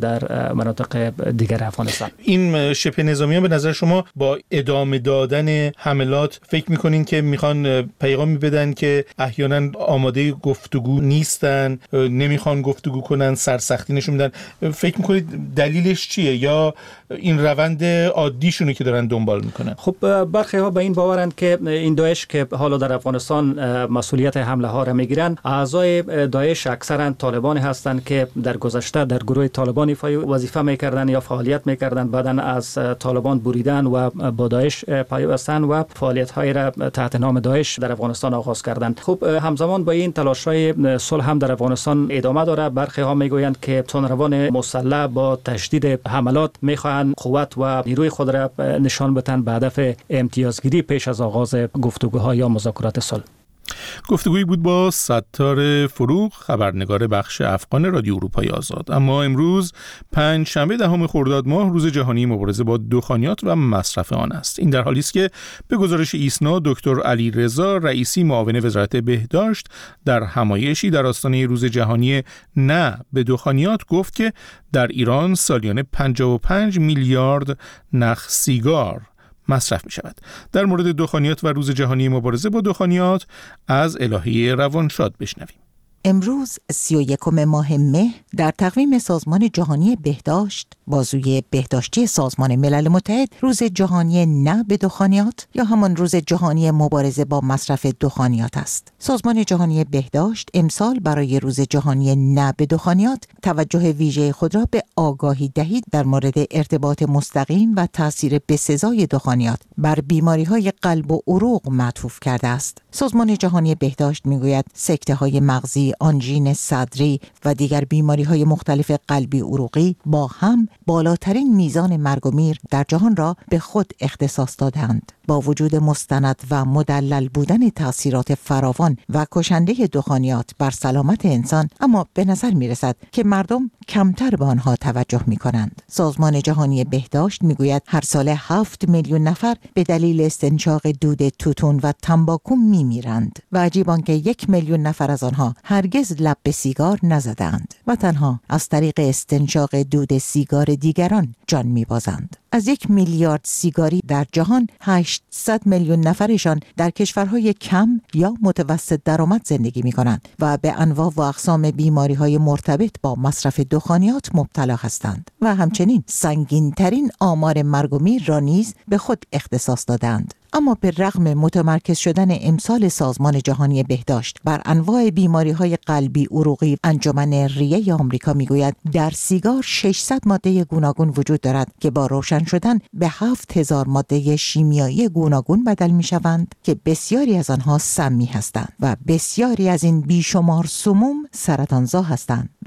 در مناطق دیگر افغانستان. این شبه نظامیان به نظر شما با ادامه دادن حملات فکر می‌کنین که میخوان پیغامی بدن که احیانا آماده گفتگو نیستن، نمیخوان گفتگو کنن، سرسختی نشون میدن؟ فکر می‌کنید دلیلش چیه یا این روند عادیشونه که دارن دنبال میکنن؟ خب برخی ها به این باورند که این داعش که حالا در افغانستان مسئولیت حمله ها را میگیرن، اعضای داعش اکثرا طالبان هستند که در گذشته در گروه طالبان وظیفه میکردن یا فعالیت میکردن، بعدن از طالبان بریدن و با داعش پیوستن و فعالیت های را تحت نام داعش در افغانستان آغاز کردند. خب همزمان با این تلاش های صلح هم در افغانستان ادامه داره. برخی ها میگویند که تندروان مسلح با تشدید حملات میخواهند قوت و نیروی خود را نشان بدن به هدف امتیازگیری پیش از آغاز گفتگوها یا مذاکرات صلح. گفتگویی بود با ستار فروغ، خبرنگار بخش افغان رادیو اروپای آزاد. اما امروز پنج شنبه دهم خرداد ماه روز جهانی مبارزه با دخانیات و مصرف آن است. این در حالی است که به گزارش ایسنا دکتر علی رضا رئیسی معاون وزارت بهداشت در همایشی در آستانه روز جهانی نه به دخانیات گفت که در ایران سالیانه پنجاه و پنج میلیارد نخ سیگار مصرف می شود. در مورد دخانیات و روز جهانی مبارزه با دخانیات از الهه روانشاد بشنویم. امروز سی و یکم ماه مه در تقویم سازمان جهانی بهداشت بازوی بهداشتی سازمان ملل متحد روز جهانی نه به دخانیات یا همان روز جهانی مبارزه با مصرف دخانیات است. سازمان جهانی بهداشت امسال برای روز جهانی نه به دخانیات توجه ویژه خود را به آگاهی دهی در مورد ارتباط مستقیم و تاثیر بسزای دخانیات بر بیماری‌های قلب و عروق معطوف کرده است. سازمان جهانی بهداشت میگوید سکته‌های مغزی، آنژین صدری و دیگر بیماری‌های مختلف قلبی عروقی با هم بالاترین میزان مرگ و میر در جهان را به خود اختصاص دادند. با وجود مستند و مدلل بودن تأثیرات فراوان و کشنده دخانیات بر سلامت انسان، اما به نظر می‌رسد که مردم کمتر به آنها توجه می‌کنند. سازمان جهانی بهداشت می‌گوید هر سال هفت میلیون نفر به دلیل استنشاق دود توتون و تنباکو می‌میرند و عجیب آنکه یک میلیون نفر از آنها هرگز لب به سیگار نزدند و تنها از طریق استنشاق دود سیگار دیگران جان می‌بازند. از یک میلیارد سیگاری در جهان هشتصد میلیون نفرشان در کشورهای کم یا متوسط درآمد زندگی می‌کنند و به انواع و اقسام بیماری‌های مرتبط با مصرف دخانیات مبتلا هستند و همچنین سنگین‌ترین آمار مرگ و میر را نیز به خود اختصاص دادند. اما به رغم متمرکز شدن امسال سازمان جهانی بهداشت بر انواع بیماری‌های قلبی عروقی، انجمن ریه آمریکا میگوید در سیگار ششصد ماده گوناگون وجود دارد که با روشن شدن به هفت هزار ماده شیمیایی گوناگون بدل میشوند که بسیاری از آنها سمی هستند و بسیاری از این بیشمار سموم سرطانزا هستند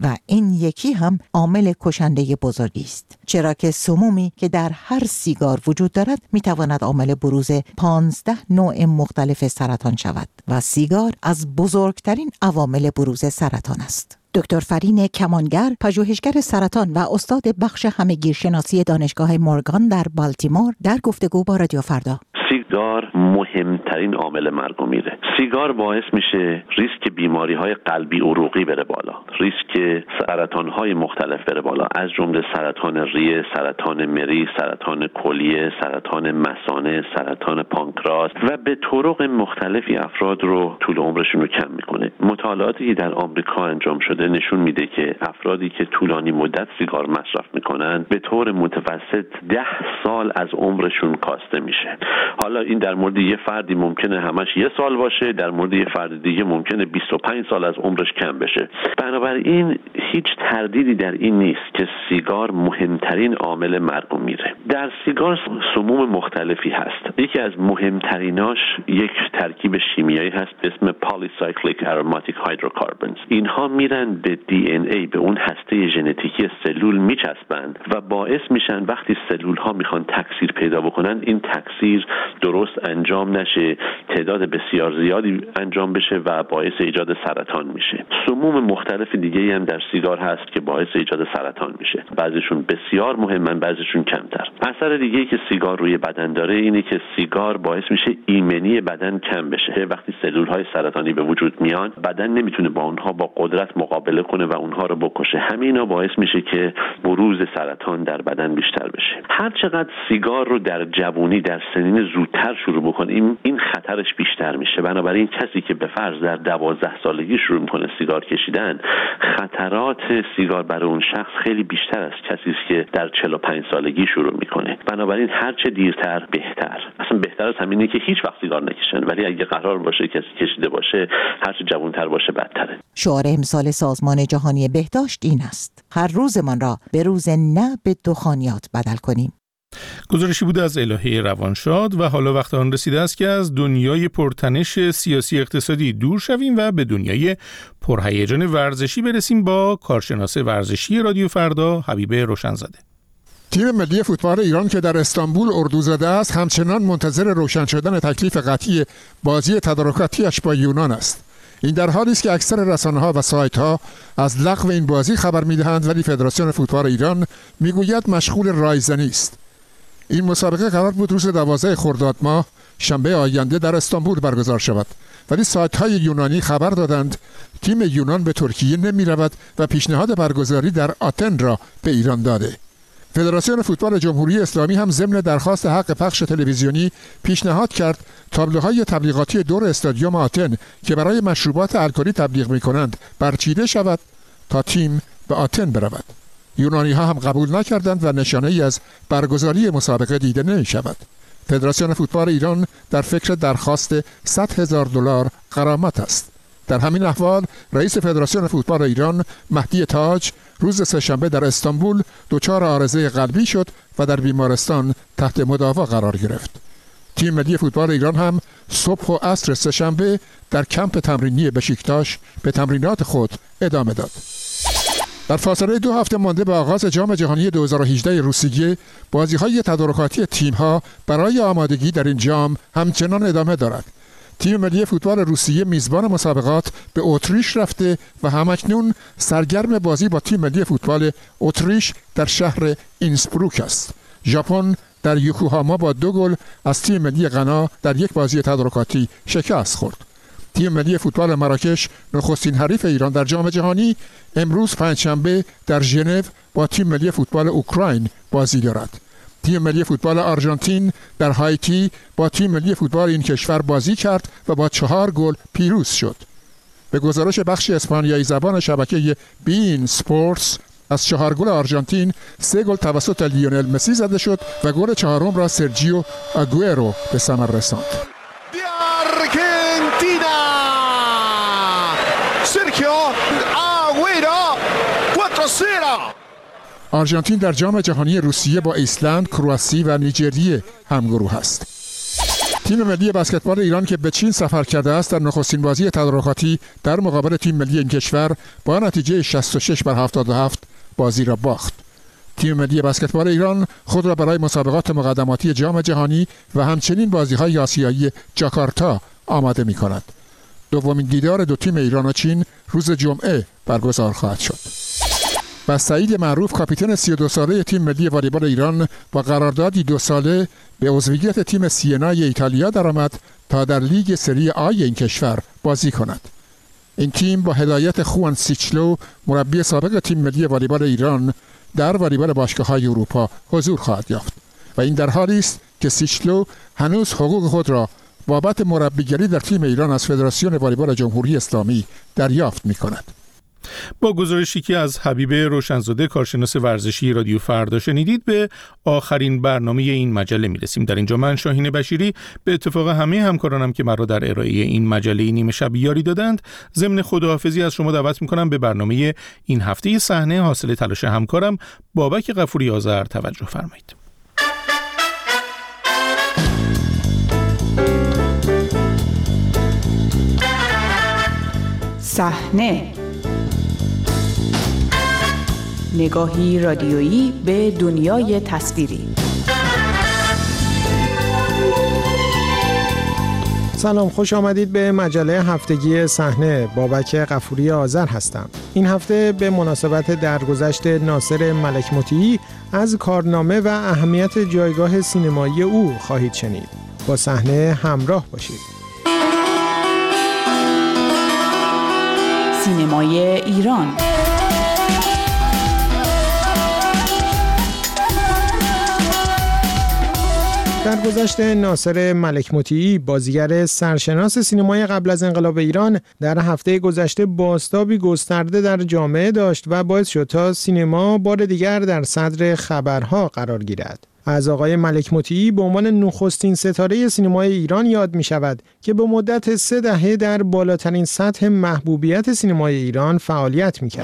و این یکی هم عامل کشنده بزرگی است، چرا که سمومی که در هر سیگار وجود دارد میتواند عامل بروز پانزده نوع مختلف سرطان شود و سیگار از بزرگترین عوامل بروز سرطان است. دکتر فرین کمانگر، پژوهشگر سرطان و استاد بخش همه‌گیرشناسی دانشگاه مورگان در بالتیمور، در گفتگو با رادیو فردا: سیگار مهمترین عامل مرگ و میره. سیگار باعث میشه ریسک بیماری‌های قلبی عروقی بره بالا، ریسک سرطان‌های مختلف بره بالا، از جمله سرطان ریه، سرطان مری، سرطان کلیه، سرطان مثانه، سرطان پانکراس و به طرق مختلفی افراد رو طول عمرشون رو کم میکنه. مطالعاتی که در آمریکا انجام شده نشون میده که افرادی که طولانی مدت سیگار مصرف میکنن به طور متوسط ده سال از عمرشون کاسته میشه. حالا این در مورد یه فردی ممکنه همش یه سال باشه، در مورد یه فرد دیگه ممکنه بیست و پنج سال از عمرش کم بشه. بنابراین هیچ تردیدی در این نیست که سیگار مهمترین عامل مرگ و میره. در سیگار سموم مختلفی هست. یکی از مهمتریناش یک ترکیب شیمیایی هست به اسم polycyclic aromatic hydrocarbons. اینها میرن به دی ان ای، به اون هسته ژنتیکی سلول میچسبند و باعث میشن وقتی سلول ها میخوان تکثیر پیدا بکنن این تکثیر درست انجام نشه، تعداد بسیار زیادی انجام بشه و باعث ایجاد سرطان میشه. سموم مختلف دیگه هم در سیگار هست که باعث ایجاد سرطان میشه. بعضیشون بسیار مهمن، بعضیشون کمتر. اثر دیگه‌ای که سیگار روی بدن داره اینه که سیگار باعث میشه ایمنی بدن کم بشه. وقتی سلول‌های سرطانی به وجود میان، بدن نمیتونه با اونها با قدرت مقابله کنه و اونها رو بکشه. همینا باعث میشه که بروز سرطان در بدن بیشتر بشه. هر چقدر سیگار رو در جوانی، در سنین زودتر شروع بکنیم، این خطرش بیشتر میشه. بنابراین کسی که به فرض در دوازده سالگی شروع میکنه سیگار کشیدن، خطرات سیگار برای اون شخص خیلی بیشتر از کسی است که در چهل و پنج سالگی شروع میکنه. بنابراین هر چه دیرتر بهتر. اصلا بهتر از همینه که هیچ وقت سیگار نکشن، ولی اگه قرار باشه کسی کشیده باشه، هر چه جوانتر باشه بدتره. شعار امسال سازمان جهانی بهداشت این است: هر روزمان را به روز نه به دخانیات بدل کنیم. گزارشی بوده از الهه روانشاد و حالا وقت آن رسیده است که از دنیای پرتنش سیاسی اقتصادی دور شویم و به دنیای پرهیجان ورزشی برسیم با کارشناس ورزشی رادیو فردا حبیب روشنزاده. تیم ملی فوتبال ایران که در استانبول اردو زده است همچنان منتظر روشن شدن تکلیف قطعی بازی تدارکاتیش با یونان است. این در حالی است که اکثر رسانه‌ها و سایت‌ها از لغو این بازی خبر می‌دهند، ولی فدراسیون فوتبال ایران می‌گوید مشغول رایزنی است. این مسابقه قرار بود روز دوازده خرداد ماه شنبه آینده در استانبول برگزار شود، ولی سایت‌های یونانی خبر دادند تیم یونان به ترکیه نمی‌رود و پیشنهاد برگزاری در آتن را به ایران داده. فدراسیون فوتبال جمهوری اسلامی هم ضمن درخواست حق پخش تلویزیونی پیشنهاد کرد تابلوهای تبلیغاتی دور استادیوم آتن که برای مشروبات الکلی تبلیغ می‌کنند برچیده شود تا تیم به آتن برود. یونانی ها هم قبول نکردند و نشانه‌ای از برگزاری مسابقه دیده نمی‌شود. فدراسیون فوتبال ایران در فکر درخواست صد هزار دلار غرامت است. در همین احوال رئیس فدراسیون فوتبال ایران مهدی تاج روز سه‌شنبه در استانبول دچار عارضه قلبی شد و در بیمارستان تحت مداوا قرار گرفت. تیم ملی فوتبال ایران هم صبح و عصر سه‌شنبه در کمپ تمرینی بشیکتاش به تمرینات خود ادامه داد. در فاصله دو هفته مانده به آغاز جام جهانی دو هزار و هجده روسیه، بازی‌های تدارکاتی تیم‌ها برای آمادگی در این جام همچنان ادامه دارد. تیم ملی فوتبال روسیه میزبان مسابقات به اتریش رفته و همکنون سرگرم بازی با تیم ملی فوتبال اتریش در شهر اینسبروک است. ژاپن در یوکوهاما با دو گل از تیم ملی غنا در یک بازی تدارکاتی شکست خورد. تیم ملی فوتبال مراکش، نخستین حریف ایران در جام جهانی، امروز پنجشنبه در ژنو با تیم ملی فوتبال اوکراین بازی دارد. تیم ملی فوتبال آرژانتین در هایتی با تیم ملی فوتبال این کشور بازی کرد و با چهار گل پیروز شد. به گزارش بخش اسپانیایی زبان شبکه بین سپورتس، از چهار گل آرژانتین سه گل توسط لیونل مسی زده شد و گل چهارم را سرجیو آگوئرو به ثمر رساند. آرژانتین در جام جهانی روسیه با ایسلند، کرواسی و نیجریه همگروه است. تیم ملی بسکتبال ایران که به چین سفر کرده است در نخستین بازی تدارکاتی در مقابل تیم ملی این کشور با نتیجه شصت و شش بر هفتاد و هفت بازی را باخت. تیم ملی بسکتبال ایران خود را برای مسابقات مقدماتی جام جهانی و همچنین بازی‌های آسیایی جاکارتا آماده می‌کند. دومین دیدار دو تیم ایران و چین روز جمعه برگزار خواهد شد. و سعید معروف کاپیتان سی و دو ساله تیم ملی والیبال ایران با قراردادی دو ساله به عضویت تیم سینا ایتالیا درآمد تا در لیگ سری آی این کشور بازی کند. این تیم با هدایت خوان سیچلو مربی سابق تیم ملی والیبال ایران در والیبال باشگاه‌های اروپا حضور خواهد یافت و این در حالی است که سیچلو هنوز حقوق خود را بابت مربیگری در تیم ایران از فدراسیون والیبال جمهوری اسلامی دریافت می‌کند. با گزارشی که از حبیب روشنزاده کارشناس ورزشی رادیو فردا شنیدید به آخرین برنامه این مجله میرسیم. در اینجا من شاهین بشیری به اتفاق همه همکارانم که مرا در ارائه این مجله نیمه شب یاری دادند ضمن خداحافظی از شما دعوت میکنم به برنامه این هفته صحنه حاصل تلاش همکارم بابک غفوری آذر توجه فرمایید. صحنه، نگاهی رادیویی به دنیای تصویری. سلام، خوش آمدید به مجله هفتگی صحنه. بابک غفوری آذر هستم. این هفته به مناسبت درگذشت ناصر ملک مطیعی از کارنامه و اهمیت جایگاه سینمایی او خواهید شنید. با صحنه همراه باشید. سینمای ایران. در گذشته ناصر ملک مطیعی بازیگر سرشناس سینمای قبل از انقلاب ایران در هفته گذشته بازتابی گسترده در جامعه داشت و باعث شد تا سینما بار دیگر در صدر خبرها قرار گیرد. از آقای ملک مطیعی به عنوان نخستین ستاره سینمای ایران یاد می شود که به مدت سه دهه در بالاترین سطح محبوبیت سینمای ایران فعالیت می کرد.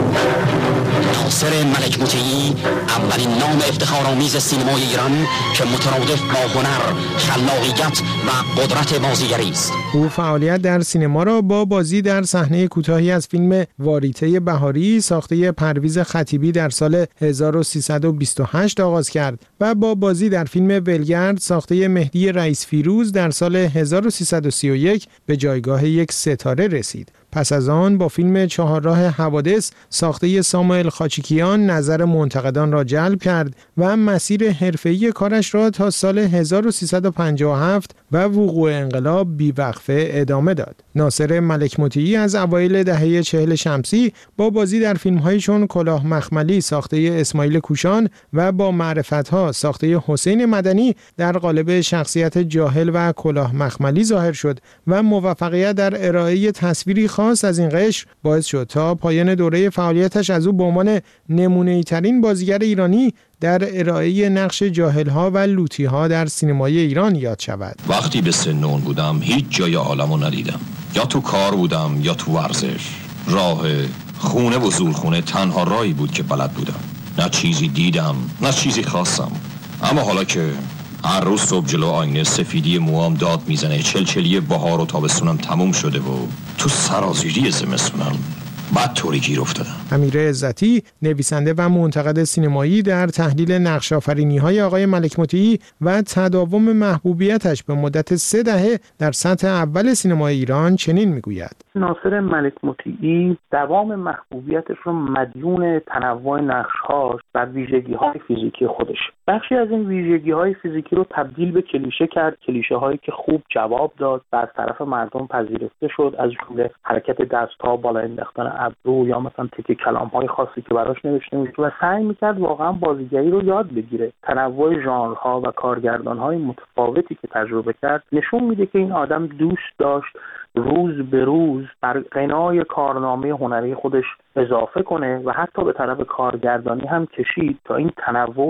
ناصر ملک مطیعی اولین نام افتخارآمیز سینمای ایران که مترادف با هنر، خلاقیت و قدرت بازیگری است. او فعالیت در سینما را با بازی در صحنه کوتاهی از فیلم واریته بهاری ساخته پرویز خطیبی در سال هزار و سیصد و بیست و هشت آغاز کرد و با بازی در فیلم ولگرد ساخته مهدی رئیس فیروز در سال هزار و سیصد و سی و یک به جایگاه یک ستاره رسید. پس از آن با فیلم چهارراه حوادث ساخته ساموئل خاچیکیان نظر منتقدان را جلب کرد و مسیر حرفه‌ای کارش را تا سال هزار و سیصد و پنجاه و هفت و وقوع انقلاب بیوقفه ادامه داد. ناصر ملک مطیعی از اوایل دهه چهل شمسی با بازی در فیلم‌هایی چون کلاه مخملی ساخته اسماعیل کوشان و با معرفت‌ها ساخته حسین مدنی در قالب شخصیت جاهل و کلاه مخملی ظاهر شد و موفقیت در ارائه تصویری خاص از این قشر باعث شد تا پایان دوره فعالیتش از او به عنوان نمونه‌ای ترین بازیگر ایرانی در ارائه نقش جاهل‌ها و لوطی‌ها در سینمای ایران یاد شود. وقتی به سن اون بودم هیچ جای عالمو ندیدم. یا تو کار بودم یا تو ورزش. راه خونه و زورخونه تنها راهی بود که بلد بودم. نه چیزی دیدم، نه چیزی خواستم. اما حالا که هر روز صبح جلو آینه سفیدی موام داد میزنه، چلچلی بهار و تابستونم تموم شده و تو سرازیری زمستونم بعد طوری گیر افتادم. امیر عزتی نویسنده و منتقد سینمایی در تحلیل نقش‌آفرینی‌های آقای ملک مطیعی و تداوم محبوبیتش به مدت سه دهه در سطح اول سینمای ایران چنین میگوید: ناصر ملک مطیعی دوام محبوبیتش رو مدیون تنوع نقش‌هاش و ویژگی‌های فیزیکی خودش. بخشی از این ویژگی‌های فیزیکی رو تبدیل به کلیشه کرد، کلیشه‌هایی که خوب جواب داد و از طرف مردم پذیرفته شد، از جمله حرکت دست‌ها، بالا انداختن ابرو یا مثلا تک کلام‌های خاصی که براش نوشته میشه و سعی می‌کرد واقعا بازیگری رو یاد بگیره. تنوع ژانرها و کارگردان‌های متفاوتی که تجربه کرد نشون میده که این آدم دوست داشت روز به روز بر غنای کارنامه هنری خودش اضافه کنه و حتی به طرف کارگردانی هم کشید تا این تنوع رو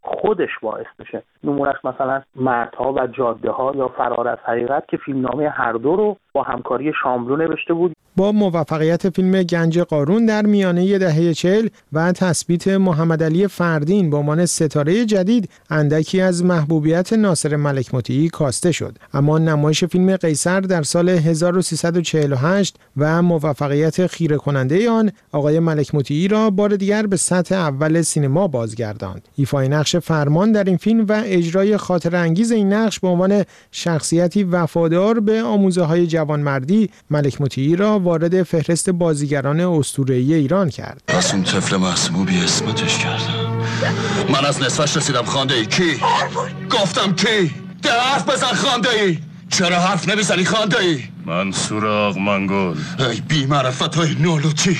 خودش باعث بشه. نمونهش مثلا مردها و جاده ها یا فرار از حقیقت که فیلمنامه هر دو رو با همکاری شاملو نوشته بود. با موفقیت فیلم گنج قارون در میانه دهه چهل و تثبیت محمد علی فردین به عنوان ستاره جدید، اندکی از محبوبیت ناصر ملک مطیعی کاسته شد. اما نمایش فیلم قیصر در سال هزار و سیصد و چهل و هشت و موفقیت خیره کننده آن آقای ملک مطیعی را بار دیگر به سطح اول سینما بازگرداند. ایفای نقش فرمان در این فیلم و اجرای خاطر انگیز این نقش به عنوان شخصیتی وفادار به آموزه‌های جوانمردی، ملک مطیعی را وارد فهرست بازیگران اسطوره‌ای ایران کرد. پس اون طفل معصومو بی اسمتش کردم. من از نصفش رسیدم. خانده ای کی؟ گفتم کی؟ ده حرف بزن خانده ای. چرا حرف نمیزنی خانده ای؟ منصور آقمنگل. ای بی معرفت های نولوتی.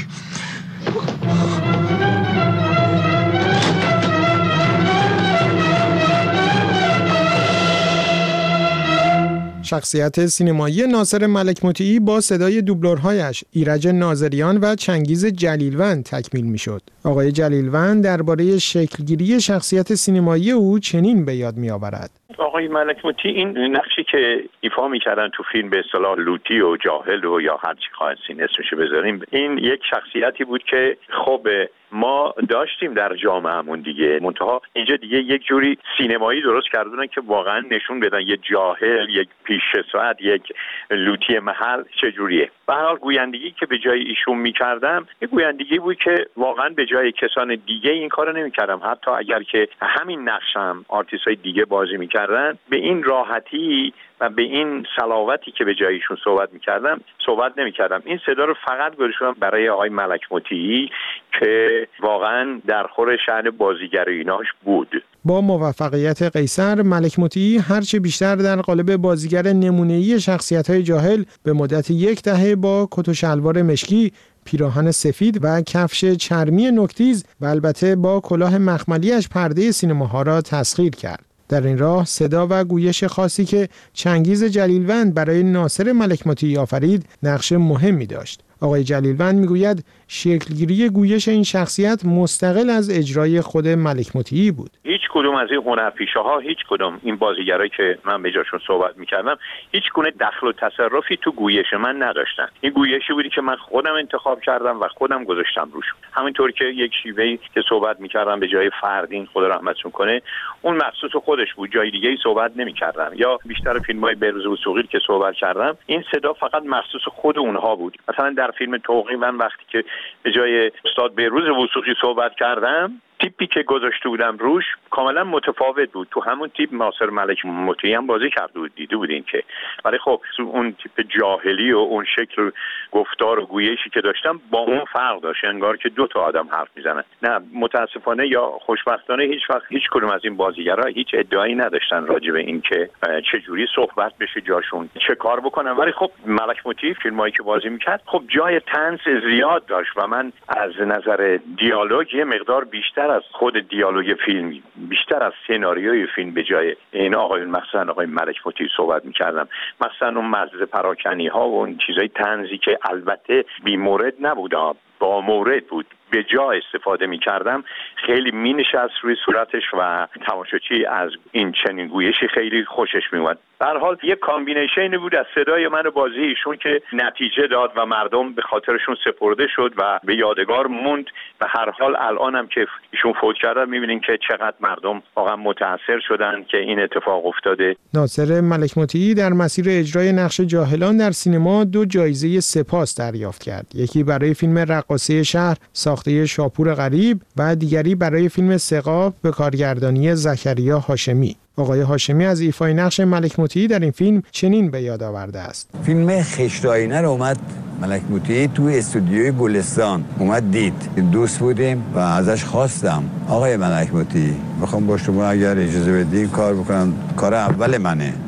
شخصیت سینمایی ناصر ملک مطیعی با صدای دوبلورهایش ایرج ناظریان و چنگیز جلیلوند تکمیل میشد. آقای جلیلوند درباره شکلگیری شخصیت سینمایی او چنین به یاد میآورد: آقای ملک مطیعی این نقشی که ایفا میکردن تو فیلم به اصطلاح لوتی و جاهل و یا هر چی خواستین اسمشو بذاریم، این یک شخصیتی بود که خب ما داشتیم در جامعهمون دیگه، منتها اینجا دیگه یک جوری سینمایی درست کردن که واقعا نشون بدن یه جاهل، یک پیش‌ساعت، یک لوتی محل چجوریه. به هر حال گویندگی که به جای ایشون میکردم یه گویندگی بود که واقعا به جای کسان دیگه این کارو نمیکردم. حتی اگر که همین نقشم آرتیست‌های دیگه بازی میکردن، به این راحتی و به این صلاحیتی که به جایشون صحبت میکردم صحبت نمیکردم. این صدا رو فقط گذاشتم برای آقای ملک مطیعی که واقعا در خور شأن بازیگری ایناش بود. با موفقیت قیصر، ملک مطیعی هرچه بیشتر در قالب بازیگر نمونه‌ای شخصیت‌های جاهل به مدت یک دهه با کت و شلوار مشکی، پیراهن سفید و کفش چرمی نوک‌تیز و البته با کلاه مخملی‌اش پرده سینماها را تسخیر کرد. در این راه صدا و گویش خاصی که چنگیز جلیلوند برای ناصر ملک مطیعی آفرید نقش مهمی داشت. آقای جلیلوند میگوید شکلگیری گویش این شخصیت مستقل از اجرای خود ملک مطیعی بود. هیچ کدوم از این هنرپیشه‌ها، هیچ کدوم این بازیگرایی که من به جاشون صحبت می‌کردم، هیچ گونه دخل و تصرفی تو گویش من نداشتن. این گویشی بودی که من خودم انتخاب کردم و خودم گذاشتم روش. همینطور که یک شیوهی که صحبت می‌کردم به جای فردین، خدا رحمتشون کنه، اون مخصوص خودش بود، جای دیگه‌ای صحبت نمی‌کردم. یا بیشتر فیلم‌های بهروز وثوقی که صحبت کردم، این صدا فقط مخصوص خود اونها بود. مثلا در فیلم توقی من وقتی که به جای استاد بهروز وثوقی صحبت کردم، تیپی که گذاشته بودم روش کاملا متفاوت بود. تو همون تیپ ناصر ملک مطیعی هم بازی کرده بود، دیده بودین که. ولی خب اون تیپ جاهلی و اون شکل گفتار و گویشی که داشتم با اون فرق داشت، انگار که دو تا آدم حرف میزنن. نه، متاسفانه یا خوشبختانه هیچ وقت هیچ کدوم از این بازیگرا هیچ ادعایی نداشتن راجع به این که چه جوری صحبت بشه، جاشون چه کار بکنن. ولی خب ملک مطیعی فیلمایی که بازی میکرد خب جای طنز زیاد داشت و من از نظر دیالوگ یه مقدار بیشتر از خود دیالوگ فیلم، بیشتر از سناریوی فیلم به جای این آقای مثلا آقای ملک مطیعی صحبت می‌کردم. مثلا اون مزه پراکنی ها و اون چیزای طنزی که البته بی مورد نبود، با مورد بود، به جا استفاده می‌کردم، خیلی می‌نشست روی صورتش و تماشاچی از این چنین گویشی خیلی خوشش می‌اومد. به هر حال یک کامبینیشنی بود از صدای من و بازی ایشون که نتیجه داد و مردم به خاطرشون سپرده شد و به یادگار موند. به هر حال الانم که ایشون فوت کردن می‌بینین که چقدر مردم واقعا متأثر شدن که این اتفاق افتاده. ناصر ملک مطیعی در مسیر اجرای نقش جاهلان در سینما دو جایزه سپاس دریافت کرد. یکی برای فیلم رقاصه شهر ساخته شاپور غریب و دیگری برای فیلم ثقاب به کارگردانی زکریا هاشمی. آقای هاشمی از ایفای نقش ملک مطیعی در این فیلم چنین به یاد آورده است: فیلم خشت آینه رو اومد ملک مطیعی تو استودیوی گلستان اومد دید، دوست بودیم و ازش خواستم آقای ملک مطیعی میخوام با شما اگر اجازه بدین کار بکنم، کار اول منه،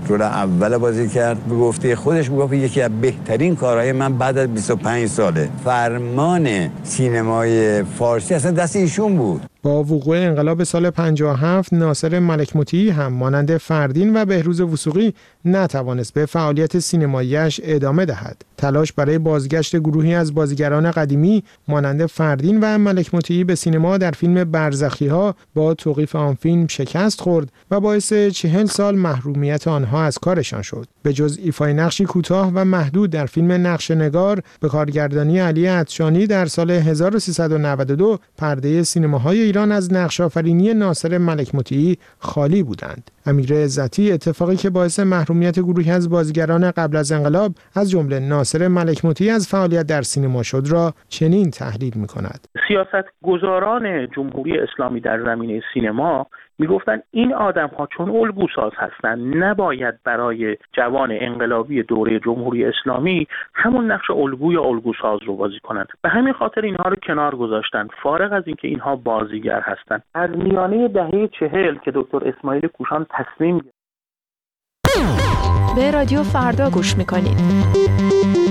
رول اول بازی کرد. به گفته خودش میگفت یکی از بهترین کارهای من بعد از بیست و پنج ساله. فرمان سینمای فارسی اصلا دست ایشون بود. با وقوع انقلاب سال پنجاه و هفت ناصر ملک مطیعی هم مانند فردین و بهروز وثوقی نتوانست به فعالیت سینماییش ادامه دهد. تلاش برای بازگشت گروهی از بازیگران قدیمی مانند فردین و ملک مطیعی به سینما در فیلم برزخی‌ها با توقیف آن فیلم شکست خورد و باعث چهل سال محرومیت آنها از کارشان شد. به جز ایفای نقشی کوتاه و محدود در فیلم نقشه‌نگار به کارگردانی علی عطشانی در سال هزار و سیصد و نود و دو پرده سینماهای ایران از نقش آفرینی ناصر ملک مطیعی خالی بودند. امیر عزتی اتفاقی که باعث محرومیت گروهی از بازیگران قبل از انقلاب از جمله ناصر ملک مطیعی از فعالیت در سینما شد را چنین تحلیل می‌کند. سیاستگزاران جمهوری اسلامی در زمینه سینما میگفتن این آدم‌ها چون الگوساز هستند نباید برای جوان انقلابی دوره جمهوری اسلامی همون نقش الگو یا الگوساز رو بازی کنند. به همین خاطر اینها رو کنار گذاشتن، فارغ از اینکه اینها بازیگر هستند. از میانه دهه چهل که دکتر اسماعیل کوشان تصمیم به رادیو فردا گوش میکنید.